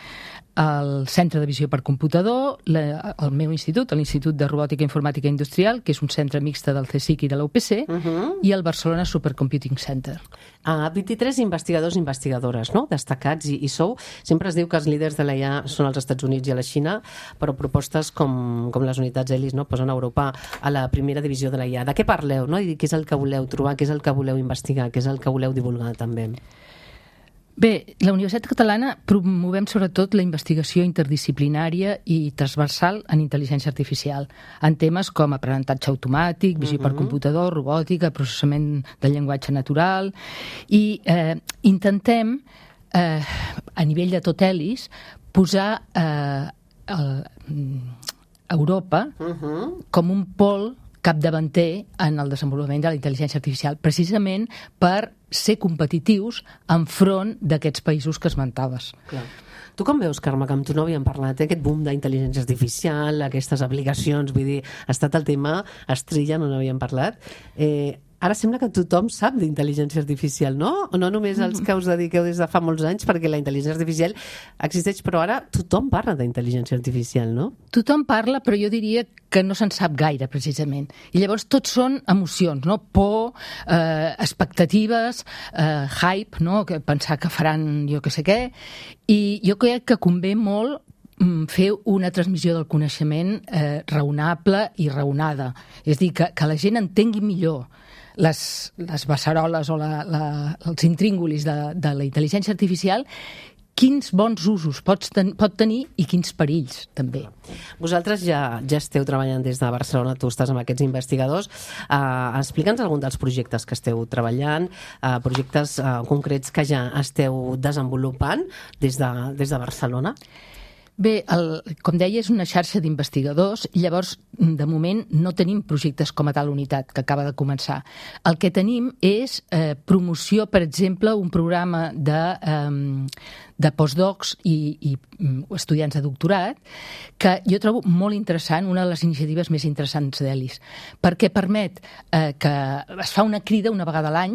el Centre de Visió per Computador, la, el meu institut, l'Institut de Robòtica i Informàtica Industrial, que és un centre mixte del CSIC i de la U P C, uh-huh. i el Barcelona Supercomputing Center. Uh, vint-i-tres investigadors i investigadores, no?, destacats, i, i sou, sempre es diu que els líders de la I A són els Estats Units i a la Xina, però propostes com, com les unitats Elis, no?, posen Europa a la primera divisió de la I A. De què parleu, no?, i què és el que voleu trobar, què és el que voleu investigar, què és el que voleu divulgar també? Bé, la Universitat Catalana promovem sobretot la investigació interdisciplinària i transversal en intel·ligència artificial, en temes com aprenentatge automàtic, visió uh-huh. per computador, robòtica, processament del llenguatge natural, i eh, intentem, eh, a nivell de tot Elis, posar eh, el, Europa uh-huh. com un pol capdavanter en el desenvolupament de la intel·ligència artificial, precisament per ser competitius enfront d'aquests països que esmentaves. Clar. Tu com veus, Carme, que amb tu no havíem parlat, eh? Aquest boom d'intel·ligència artificial, aquestes aplicacions, vull dir, ha estat el tema estrella, no n'havíem parlat. Eh, ara sembla que tothom sap d'intel·ligència artificial, no? O no només els que us dediqueu des de fa molts anys, perquè la intel·ligència artificial existeix, però ara tothom parla d'intel·ligència artificial, no? Tothom parla, però jo diria que no se'n sap gaire, precisament. I llavors tots són emocions, no? Por, eh, expectatives, eh, hype, no? Que pensar que faran jo que sé què. I jo crec que convé molt fer una transmissió del coneixement eh, raonable i raonada. És a dir, que, que la gent entengui millor les, les beceroles o la, la, els intríngulis de, de la intel·ligència artificial, quins bons usos pots ten, pot tenir i quins perills, també. Vosaltres ja, ja esteu treballant des de Barcelona, tu estàs amb aquests investigadors. Uh, Explica'ns algun dels projectes que esteu treballant, uh, projectes uh, concrets que ja esteu desenvolupant des de, des de Barcelona. Bé, el, com deia, és una xarxa d'investigadors i llavors, de moment, no tenim projectes com a tal unitat, que acaba de començar. El que tenim és eh, promoció, per exemple, un programa de, eh, de postdocs i, i estudiants de doctorat, que jo trobo molt interessant, una de les iniciatives més interessants d'Elis, perquè permet eh, que es fa una crida una vegada a l'any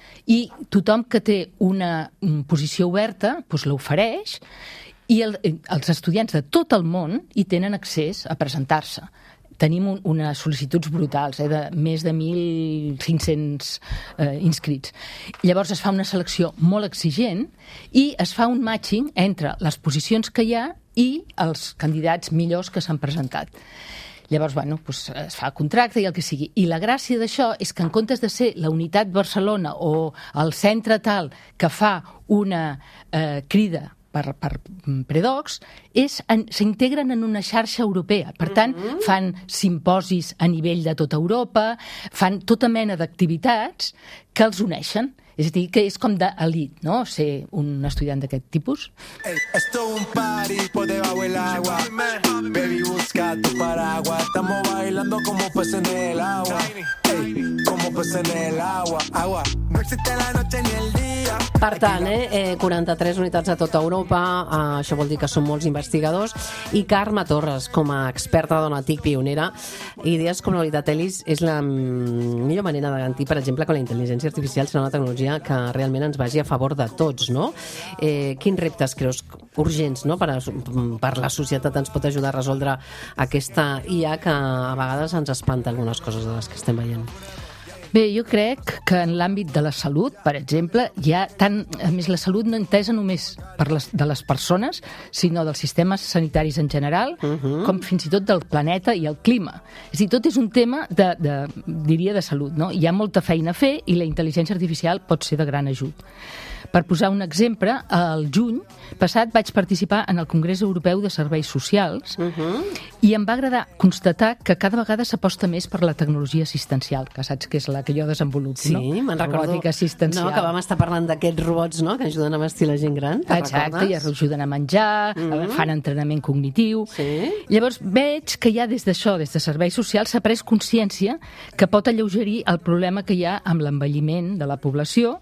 i tothom que té una, una posició oberta doncs l'ofereix, i el, els estudiants de tot el món hi tenen accés a presentar-se. Tenim un, unes sol·licituds brutals, eh, de més de mil cinc-cents eh, inscrits. Llavors es fa una selecció molt exigent i es fa un matching entre les posicions que hi ha i els candidats millors que s'han presentat. Llavors, bueno, doncs es fa contracte i el que sigui. I la gràcia d'això és que en comptes de ser la unitat Barcelona o el centre tal que fa una eh, crida per, per predocs, és, en, s'integren en una xarxa europea. Per tant, fan simposis a nivell de tota Europa, fan tota mena d'activitats que els uneixen. És a dir, que és com d'elit, no?, ser un estudiant d'aquest tipus. Hey, esto es un party por debajo del agua. Baby, busca tu paraguas. Estamos bailando como peces en el agua. Hey, como peces en el agua. Agua. No existe la noche ni el día. Per tant, eh, eh, quaranta-tres unitats a tota Europa, eh, això vol dir que són molts investigadors, i Carme Torres, com a experta dona TIC pionera, idees com la unitat Elis és la millor manera de garantir, per exemple, que la intel·ligència artificial serà una tecnologia que realment ens vagi a favor de tots, no? Eh, quins reptes creus urgents, no?, per, a, per la societat ens pot ajudar a resoldre aquesta I A que a vegades ens espanta algunes coses de les que estem veient? Bé, jo crec que en l'àmbit de la salut, per exemple, hi ha tant, a més, la salut no entesa només per les, de les persones, sinó dels sistemes sanitaris en general, uh-huh. com fins i tot del planeta i el clima. És a dir, tot és un tema, de, de, diria, de salut, no? Hi ha molta feina a fer i la intel·ligència artificial pot ser de gran ajut. Per posar un exemple, al juny passat vaig participar en el Congrés Europeu de Serveis Socials uh-huh. i em va agradar constatar que cada vegada s'aposta més per la tecnologia assistencial, que saps que és la que jo desenvolupo, sí, no? Sí, me'n recordo. Robòtica assistencial. No, que vam estar parlant d'aquests robots, no?, que ajuden a vestir la gent gran. Exacte, i ajuden a menjar, mm-hmm. fan entrenament cognitiu. Sí. Llavors veig que ja des d'això, des de serveis socials, s'ha pres consciència que pot alleugerir el problema que hi ha amb l'envelliment de la població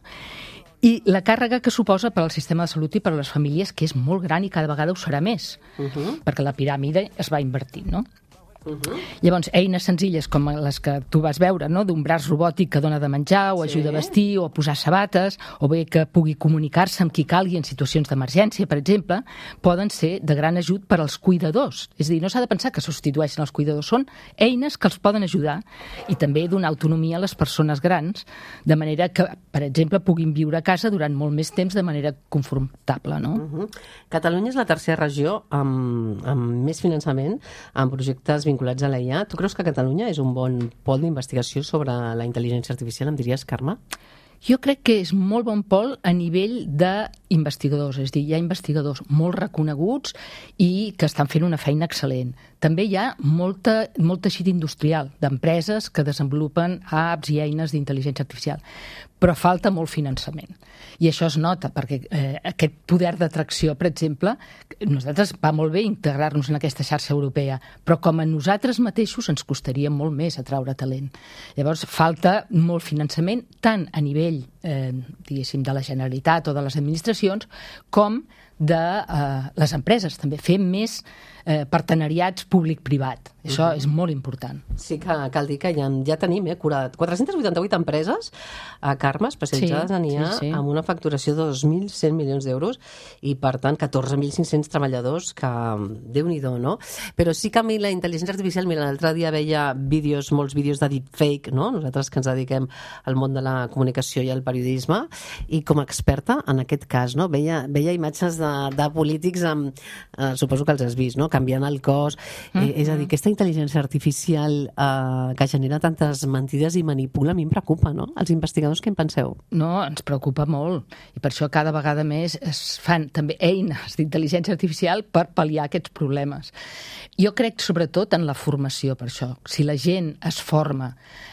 i la càrrega que suposa per al sistema de salut i per a les famílies, que és molt gran i cada vegada ho serà més, uh-huh. perquè la piràmide es va invertint, no? Uh-huh. Llavors, eines senzilles com les que tu vas veure, no?, d'un braç robòtic que dona de menjar o sí. ajuda a vestir o a posar sabates, o bé que pugui comunicar-se amb qui calgui en situacions d'emergència, per exemple, poden ser de gran ajut per als cuidadors. És a dir, no s'ha de pensar que substitueixen els cuidadors, són eines que els poden ajudar i també donar autonomia a les persones grans, de manera que, per exemple, puguin viure a casa durant molt més temps de manera confortable, no? Uh-huh. Catalunya és la tercera regió amb, amb més finançament en projectes vinculats a la I A. Tu creus que Catalunya és un bon pol d'investigació sobre la intel·ligència artificial, em diries, Carme? Jo crec que és molt bon pol a nivell d'investigadors, és a dir, hi ha investigadors molt reconeguts i que estan fent una feina excel·lent. També hi ha molta, molt teixit industrial d'empreses que desenvolupen apps i eines d'intel·ligència artificial, però falta molt finançament. I això es nota, perquè eh, aquest poder d'atracció, per exemple, nosaltres va molt bé integrar-nos en aquesta xarxa europea, però com a nosaltres mateixos ens costaria molt més atraure talent. Llavors, falta molt finançament, tant a nivell, eh, diguéssim, de la Generalitat o de les administracions, com de eh, les empreses, també fer més eh, partenariats públic-privat. Això uh-huh. és molt important. Sí que cal dir que ja, ja tenim eh, quatre-cents vuitanta-vuit empreses a Carme especialitzades sí, en I A sí, sí. amb una facturació de dos mil cent milions d'euros i, per tant, catorze mil cinc-cents treballadors que, Déu-n'hi-do, no? Però sí que a mi la intel·ligència artificial, mira, l'altre dia veia vídeos, molts vídeos de deepfake, no? Nosaltres que ens dediquem al món de la comunicació i al periodisme, i com a experta en aquest cas, no? Veia, veia imatges de de polítics amb, eh, suposo que els has vist, no? Canviant el cos, mm-hmm. eh, és a dir, aquesta intel·ligència artificial eh, que genera tantes mentides i manipula, a mi em preocupa, no? Els investigadors, què en penseu? No, ens preocupa molt, i per això cada vegada més es fan també eines d'intel·ligència artificial per pal·liar aquests problemes. Jo crec sobretot en la formació, per això. Si la gent es forma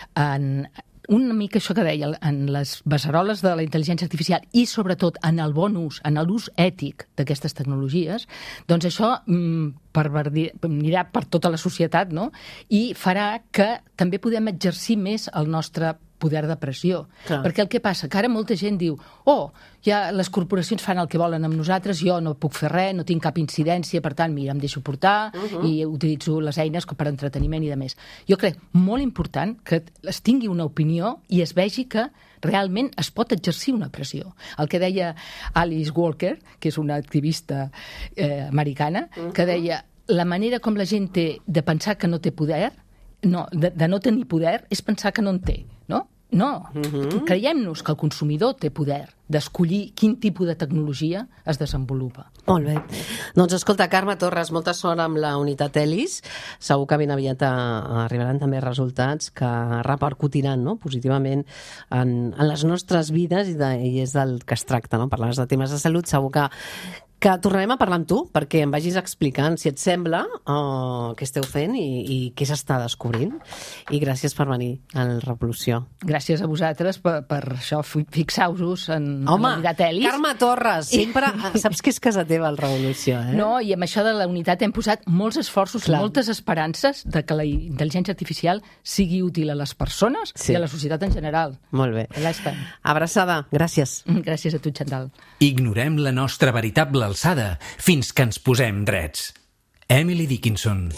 en una mica això que deia, en les beceroles de la intel·ligència artificial i sobretot en el bon ús, en l'ús ètic d'aquestes tecnologies, doncs això mm, pervertir, anirà per tota la societat, no? I farà que també podem exercir més el nostre poder de pressió. Clar. Perquè el que passa, que ara molta gent diu oh, ja les corporacions fan el que volen amb nosaltres, jo no puc fer res, no tinc cap incidència, per tant, mira, em deixo portar uh-huh. i utilitzo les eines per entreteniment i de més. Jo crec molt important que es tingui una opinió i es vegi que realment es pot exercir una pressió. El que deia Alice Walker, que és una activista eh, americana, uh-huh. que deia la manera com la gent té de pensar que no té poder, no, de, de no tenir poder, és pensar que no en té, no? No, uh-huh. creiem-nos que el consumidor té poder d'escollir quin tipus de tecnologia es desenvolupa. Molt bé. Doncs escolta, Carme Torres, molta sort amb la unitat Elis. Segur que ben aviat a, a arribaran també resultats que repercutiran, no?, positivament en, en les nostres vides i, de, i és del que es tracta, no? Parlaves de temes de salut, segur que que tornarem a parlar amb tu perquè em vagis explicant, si et sembla, uh, què esteu fent i, i què s'està descobrint. I gràcies per venir a la Revolució. Gràcies a vosaltres per, per això, fixeu-vos en, Home, en la unitat Elis. Carme Torres, sempre saps que és casa teva el Revolució, eh? No, i amb això de la unitat hem posat molts esforços, Clar. moltes esperances de que la intel·ligència artificial sigui útil a les persones sí. i a la societat en general. Molt bé. Allà estem. Abraçada, gràcies. Gràcies a tu, Xandall. Ignorem la nostra veritable alçada fins que ens posem drets. Emily Dickinson.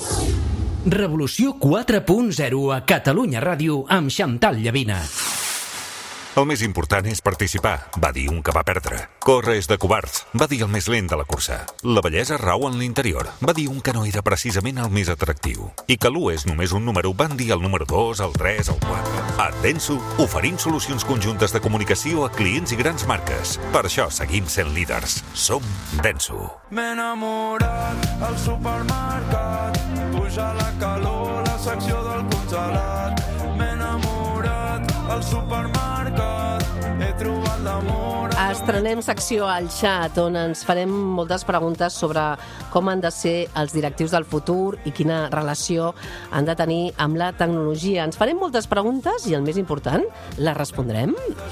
Revolució quatre punt zero a Catalunya Ràdio amb Xantal Llavina. El més important és participar, va dir un que va perdre. Córrer és de covards, va dir el més lent de la cursa. La bellesa rau en l'interior, va dir un que no era precisament el més atractiu. I que l'u és només un número, van dir el número dos, el tres, el quatre. A Denso oferim solucions conjuntes de comunicació a clients i grans marques. Per això seguim sent líders. Som Denso. M'he enamorat al supermercat, puja la calor, la secció del congelat. M'he enamorat al supermercat, he trobat l'amor. Estrenem secció al xat, on ens farem moltes preguntes sobre com han de ser els directius del futur i quina relació han de tenir amb la tecnologia. Ens farem moltes preguntes i, el més important, les respondrem.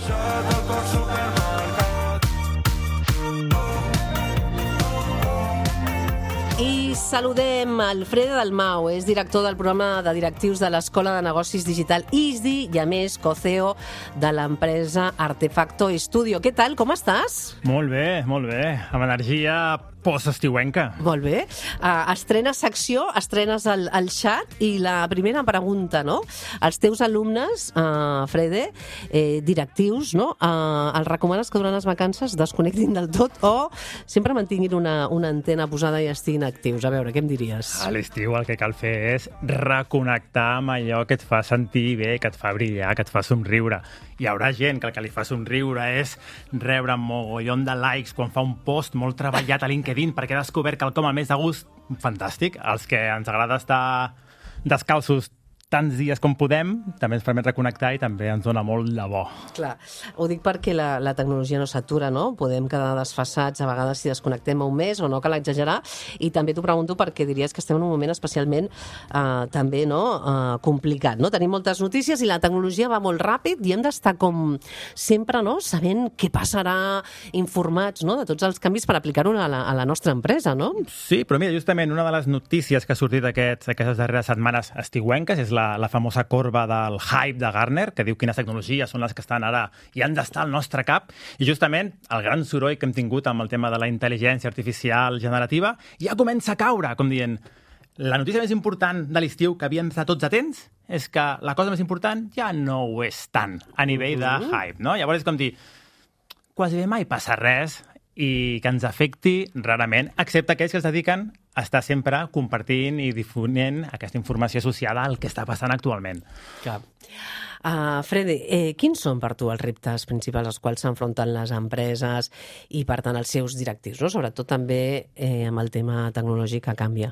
I saludem Alfredo Dalmau, és director del programa de directius de l'Escola de Negocis Digital I S D I i, a més, co-C E O de l'empresa Artefacto Studio. Què tal? Com estàs? Molt bé, molt bé. Amb energia post-estiuenca. Molt bé. Uh, estrenes secció, estrenes el, el xat i la primera pregunta, no? Els teus alumnes, uh, Frede, eh, directius, no? Uh, els recomanes que durant les vacances desconnectin del tot o sempre mantinguin una, una antena posada i estiguin actius? A veure, què em diries? A l'estiu el que cal fer és reconnectar amb allò que et fa sentir bé, que et fa brillar, que et fa somriure. Hi haurà gent que el que li fa somriure és rebre mogollon de likes quan fa un post molt treballat a LinkedIn perquè ha descobert quelcom al més de gust. Fantàstic. Els que ens agrada estar descalços tants dies com podem, també ens permet reconnectar i també ens dona molt de bo. Clar, ho dic perquè la, la tecnologia no s'atura, no? Podem quedar desfasats a vegades si desconnectem un mes o no cal exagerar, i també t'ho pregunto perquè diries que estem en un moment especialment eh, també no? eh, complicat, no? Tenim moltes notícies i la tecnologia va molt ràpid i hem d'estar com sempre, no? Sabent què passarà, informats, no? De tots els canvis per aplicar-ho a, la, a la nostra empresa, no? Sí, però mira, justament una de les notícies que ha sortit aquests, aquestes darreres setmanes estiuenques és la, la famosa corba del hype de Gartner, que diu quines tecnologies són les que estan ara i han d'estar al nostre cap, i justament el gran soroll que hem tingut amb el tema de la intel·ligència artificial generativa ja comença a caure, com dient, la notícia més important de l'estiu que havíem estat tots atents és que la cosa més important ja no ho és tant a nivell de hype, no? Llavors és com dir, quasi bé mai passa res i que ens afecti rarament, excepte aquells que es dediquen a estar sempre compartint i difonent aquesta informació associada al que està passant actualment. Clar. Uh, Frede, eh, quins són per tu els reptes principals als quals s'enfronten les empreses i, per tant, els seus directius, no? Sobretot també eh, amb el tema tecnològic que canvia?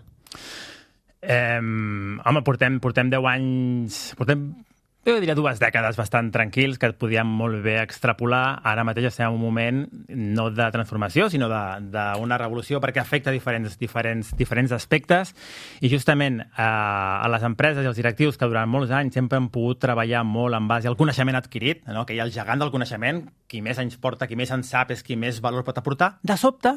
Eh, home, portem, portem deu anys... Portem Jo diria dues dècades bastant tranquils que podíem molt bé extrapolar. Ara mateix estem en un moment no de transformació, sinó d'una revolució perquè afecta diferents, diferents, diferents aspectes i justament eh, a les empreses i els directius que durant molts anys sempre han pogut treballar molt en base al coneixement adquirit, no? Que hi ha el gegant del coneixement, qui més anys porta, qui més en sap és qui més valor pot aportar. De sobte,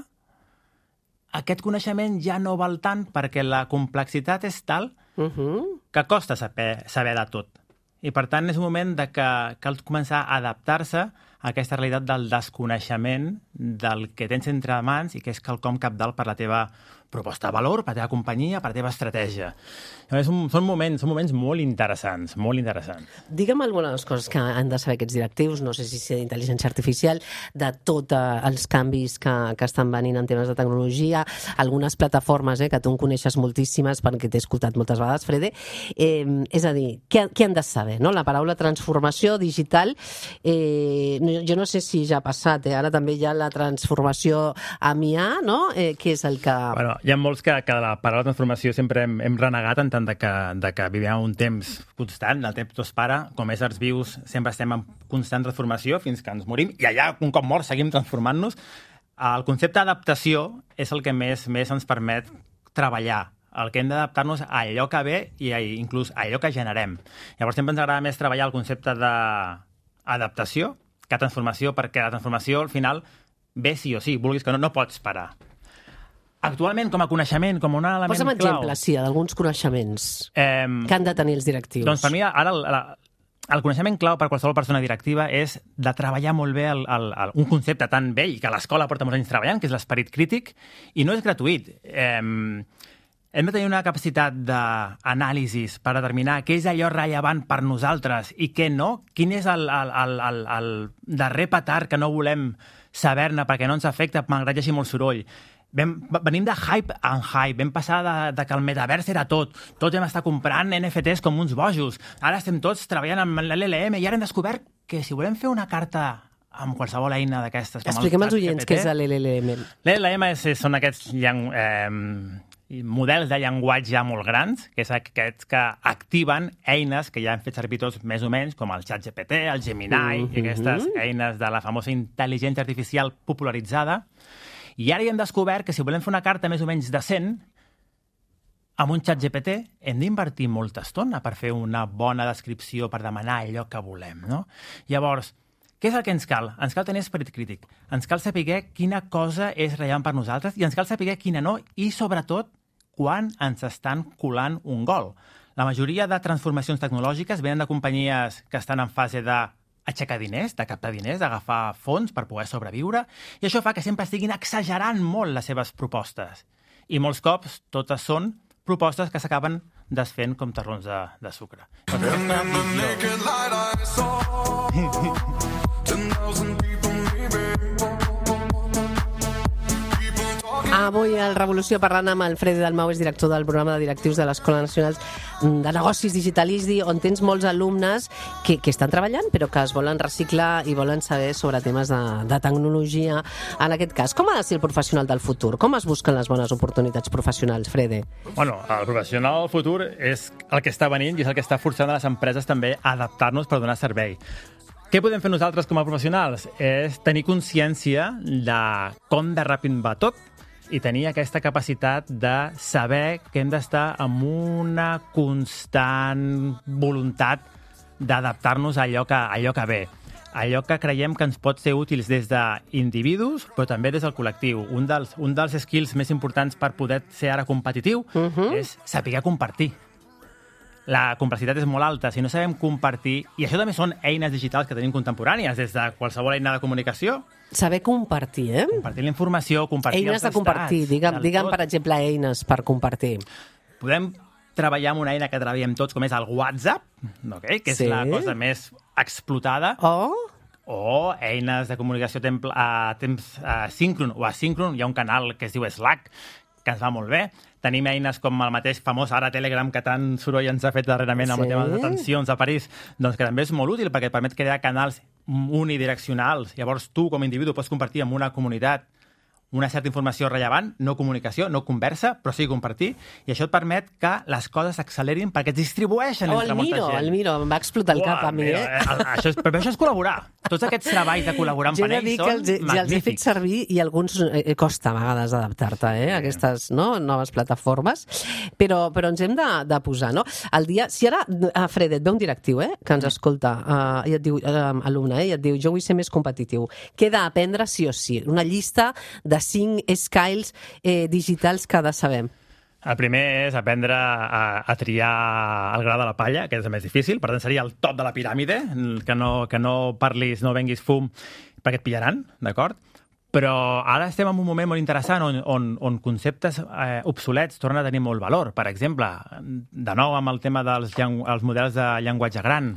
aquest coneixement ja no val tant perquè la complexitat és tal uh-huh. que costa saber, saber de tot. I, per tant, és un moment de que cal començar a adaptar-se a aquesta realitat del desconeixement del que tens entre mans i que és quelcom cabdal per la teva proposta de valor, per la teva companyia, per la teva estratègia. És un, són, moments, són moments molt interessants, molt interessants. Digue'm alguna de les coses que han de saber aquests directius, no sé si és d'intel·ligència artificial, de tots els canvis que, que estan venint en temes de tecnologia, algunes plataformes, eh, que tu en coneixes moltíssimes perquè t'he escoltat moltes vegades, Frede. Eh, és a dir, què, què han de saber? No? La paraula transformació digital, eh, jo no sé si ja ha passat, eh? Ara també hi ha la transformació amb I A, no? Eh, què és el que... Bueno, hi ha molts que, que la paraula transformació sempre hem, hem renegat en tant de que, de que vivim un temps constant, el temps no es para, com éssers vius sempre estem en constant transformació fins que ens morim i allà, un cop morts, seguim transformant-nos. El concepte d'adaptació és el que més, més ens permet treballar, el que hem d'adaptar-nos a allò que ve i a, inclús a allò que generem. Llavors sempre ens agrada més treballar el concepte d'adaptació que transformació, perquè la transformació al final ve sí o sí, vulguis que no, no pots parar. Actualment, com a coneixement, com un element Posa'm clau... exemple, sí, d'alguns coneixements eh, que han de tenir els directius. Doncs per mi, ara, el, la, el coneixement clau per qualsevol persona directiva és de treballar molt bé el, el, el, un concepte tan vell que l'escola porta molts anys treballant, que és l'esperit crític, i no és gratuït. Eh, hem de tenir una capacitat d'anàlisi per determinar què és allò rellevant per nosaltres i què no, quin és el, el, el, el, el darrer petard que no volem saber-ne perquè no ens afecta, malgrat hi hagi molt soroll. Vam, venim de hype en hype, vam passar de, de que el metavers era tot, tots hem estat comprant N F Ts com uns bojos, ara estem tots treballant amb l'L L M i ara hem descobert que si volem fer una carta amb qualsevol eina d'aquestes... Expliquem als oients què és l'L L M. L'L L M és, són aquests llang, eh, models de llenguatge ja molt grans, que és aquests que activen eines que ja han fet servir tots més o menys, com el ChatGPT, el Gemini, mm-hmm. i aquestes eines de la famosa intel·ligència artificial popularitzada. I ara ja hem descobert que si volem fer una carta més o menys decent, amb un ChatGPT hem d'invertir molta estona per fer una bona descripció, per demanar allò que volem, no? Llavors, què és el que ens cal? Ens cal tenir esperit crític. Ens cal saber quina cosa és rellevant per nosaltres i ens cal saber quina no i, sobretot, quan ens estan colant un gol. La majoria de transformacions tecnològiques venen de companyies que estan en fase de aixecar diners, de captar diners, d'agafar fons per poder sobreviure, i això fa que sempre estiguin exagerant molt les seves propostes. I molts cops totes són propostes que s'acaben desfent com terrons de, de sucre. Avui al Revolució parlant amb el Freddy Dalmau, és director del programa de directius de l'Escola Nacional de Negocis Digital I S D I, on tens molts alumnes que, que estan treballant però que es volen reciclar i volen saber sobre temes de, de tecnologia. En aquest cas, com ha de ser el professional del futur? Com es busquen les bones oportunitats professionals, Freddy? Bueno, el professional del futur és el que està venint i és el que està forçant a les empreses també a adaptar-nos per donar servei. Què podem fer nosaltres com a professionals? És tenir consciència de com de ràpid va tot i tenir aquesta capacitat de saber que hem d'estar amb una constant voluntat d'adaptar-nos a allò que, a allò que ve. Allò que creiem que ens pot ser útils des d'individus, però també des del col·lectiu. Un dels, un dels skills més importants per poder ser ara competitiu uh-huh. és saber compartir. La complexitat és molt alta. Si no sabem compartir, i això també són eines digitals que tenim contemporànies, des de qualsevol eina de comunicació. Saber compartir, eh? Compartir la informació, compartir eines els de compartir. estats. Digue'm, digue'm per exemple, eines per compartir. Podem treballar amb una eina que treballem tots, com és el WhatsApp, okay? Que és sí. la cosa més explotada. Oh. O eines de comunicació a temps síncron o asíncron. Hi ha un canal que es diu Slack, que ens va molt bé. Tenim eines com el mateix famós ara Telegram, que tant soroll ens ha fet darrerament amb sí. el tema de les detencions a París, doncs que també és molt útil perquè et permet crear canals unidireccionals. Llavors tu, com a individu, pots compartir amb una comunitat una certa informació rellevant, no comunicació, no conversa, però sí compartir, i això et permet que les coses s'accelerin perquè es distribueixen oh, entre molta miro, gent. El miro, em va explotar el cap a mi, eh? Això és, però això és col·laborar. Tots aquests treballs de col·laborar amb panells són magnífics. Ja els he fet servir i alguns eh, costa a vegades adaptar-te eh, a aquestes no, noves plataformes, però, però ens hem de, de posar, no? El dia, si ara, uh, Fred, et ve un directiu, eh, que ens escolta, uh, i et diu, uh, alumne, eh, i et diu, jo vull ser més competitiu. Què he d'aprendre sí o sí? Una llista de cinc skills eh, digitals que ha de saber. El primer és aprendre a, a triar el gra de la palla, que és el més difícil, per tant seria el top de la piràmide, que no, que no parlis, no venguis fum, perquè et pillaran, d'acord? Però ara estem en un moment molt interessant on, on, on conceptes eh, obsolets tornen a tenir molt valor. Per exemple, de nou amb el tema dels els models de llenguatge gran,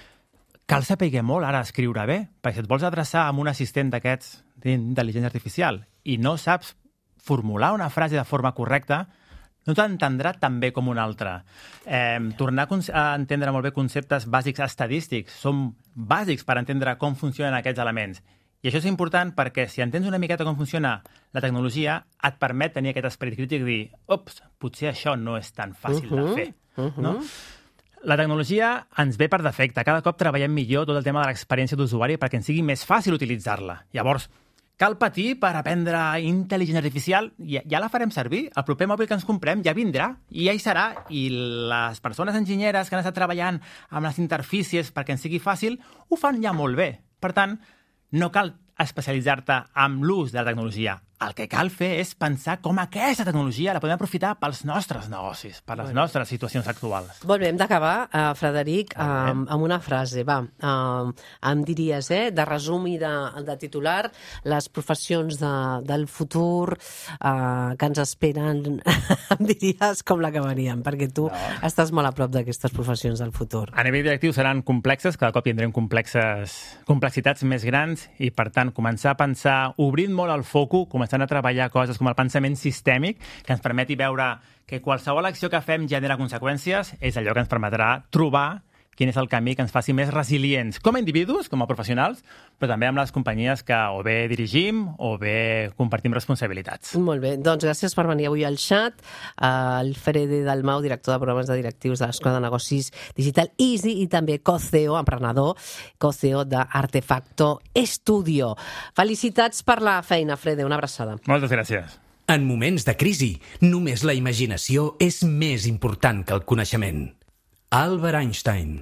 cal saber molt ara escriure bé, perquè si et vols adreçar amb un assistent d'aquests d'intel·ligència artificial i no saps formular una frase de forma correcta, no t'entendrà tan bé com una altra. Eh, tornar a entendre molt bé conceptes bàsics estadístics són bàsics per entendre com funcionen aquests elements. I això és important perquè si entens una miqueta com funciona la tecnologia, et permet tenir aquest esperit crític i dir, ups, potser això no és tan fàcil uh-huh, de fer. Uh-huh. No? La tecnologia ens ve per defecte. Cada cop treballem millor tot el tema de l'experiència d'usuari perquè ens sigui més fàcil utilitzar-la. Llavors, cal patir per aprendre intel·ligència artificial? Ja, ja la farem servir. El proper mòbil que ens comprem ja vindrà i ja hi serà. I les persones enginyeres que han estat treballant amb les interfícies perquè ens sigui fàcil, ho fan ja molt bé. Per tant, no cal especialitzar-te amb l'ús de la tecnologia. El que cal fer és pensar com aquesta tecnologia la podem aprofitar pels nostres negocis, per les nostres situacions actuals. Molt bé, hem d'acabar, uh, Frederic, uh, amb una frase. Va, uh, em diries, eh, de resum i de, de titular, les professions de, del futur uh, que ens esperen, em diries com l'acabaríem, perquè tu no. estàs molt a prop d'aquestes professions del futur. A nivell directiu seran complexes, cada cop tindrem complexes, complexitats més grans i, per tant, començar a pensar, obrint molt el foco, començant a treballar coses com el pensament sistèmic, que ens permeti veure que qualsevol acció que fem genera conseqüències, és allò que ens permetrà trobar quin és el camí que ens faci més resilients com a individus, com a professionals, però també amb les companyies que o bé dirigim o bé compartim responsabilitats. Molt bé, doncs gràcies per venir avui al xat. El Freddy Dalmau, director de programes de directius de l'Escola de Negocis Digital I S D I, i també co-C E O, emprenedor, co-C E O d'Artefacto Studio. Felicitats per la feina, Freddy, una abraçada. Moltes gràcies. En moments de crisi, només la imaginació és més important que el coneixement. Albert Einstein.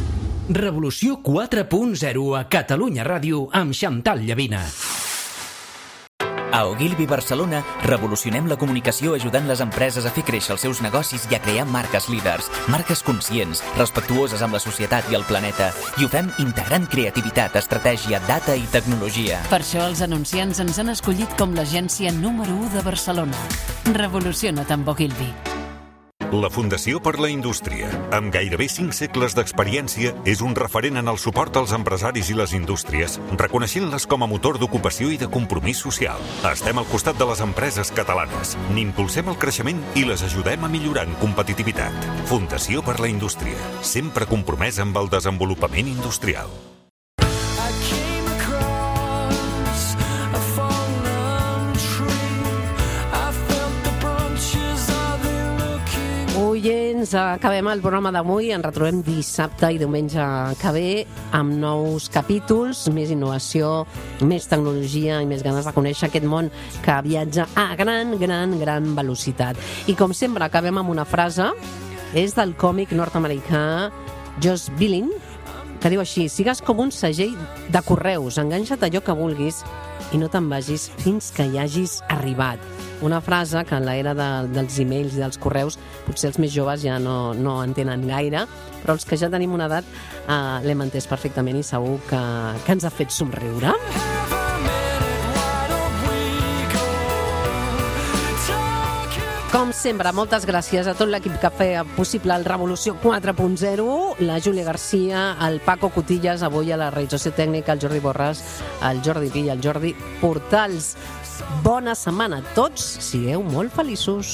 Revolució quatre punt zero a Catalunya Ràdio amb Xantal Llavina. A Ogilvy Barcelona revolucionem la comunicació ajudant les empreses a fer créixer els seus negocis i a crear marques líders, marques conscients, respectuoses amb la societat i el planeta. I ho fem integrant creativitat, estratègia, data i tecnologia. Per això els anunciants ens han escollit com l'agència número u de Barcelona. Revoluciona't amb Ogilvy. La Fundació per la Indústria, amb gairebé cinc segles d'experiència, és un referent en el suport als empresaris i les indústries, reconeixent-les com a motor d'ocupació i de compromís social. Estem al costat de les empreses catalanes, n'impulsem el creixement i les ajudem a millorar en competitivitat. Fundació per la Indústria, sempre compromesa amb el desenvolupament industrial. Oients, acabem el programa d'avui, ens retrobem dissabte i diumenge que ve amb nous capítols, més innovació, més tecnologia i més ganes de conèixer aquest món que viatja a gran, gran, gran velocitat. I com sempre acabem amb una frase, és del còmic nord-americà Josh Billing, que diu així: sigues com un segell de correus, enganxa't allò que vulguis i no te'n vagis fins que hi hagis arribat. Una frase que en l'era de, dels e-mails i dels correus potser els més joves ja no, no entenen gaire, però els que ja tenim una edat eh, l'hem entès perfectament i segur que, que ens ha fet somriure. Com sempre, moltes gràcies a tot l'equip que feia possible el Revolució quatre punt zero, la Júlia Garcia, el Paco Cotillas, avui a la realització tècnica, el Jordi Borràs, el Jordi Pi i el Jordi Portals. Bona setmana a tots, sigueu molt feliços.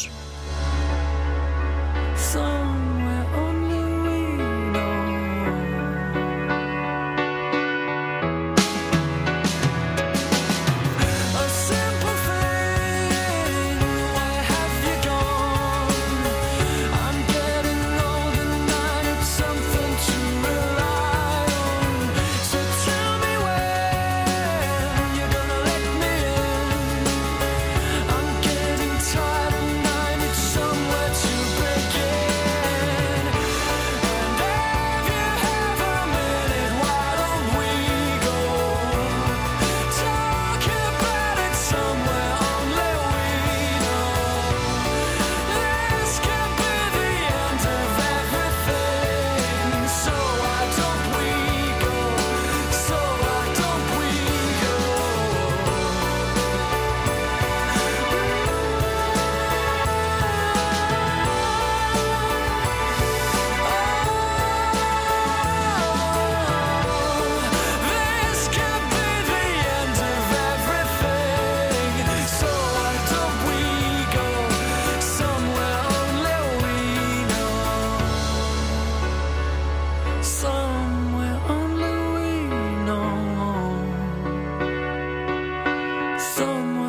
Somewhere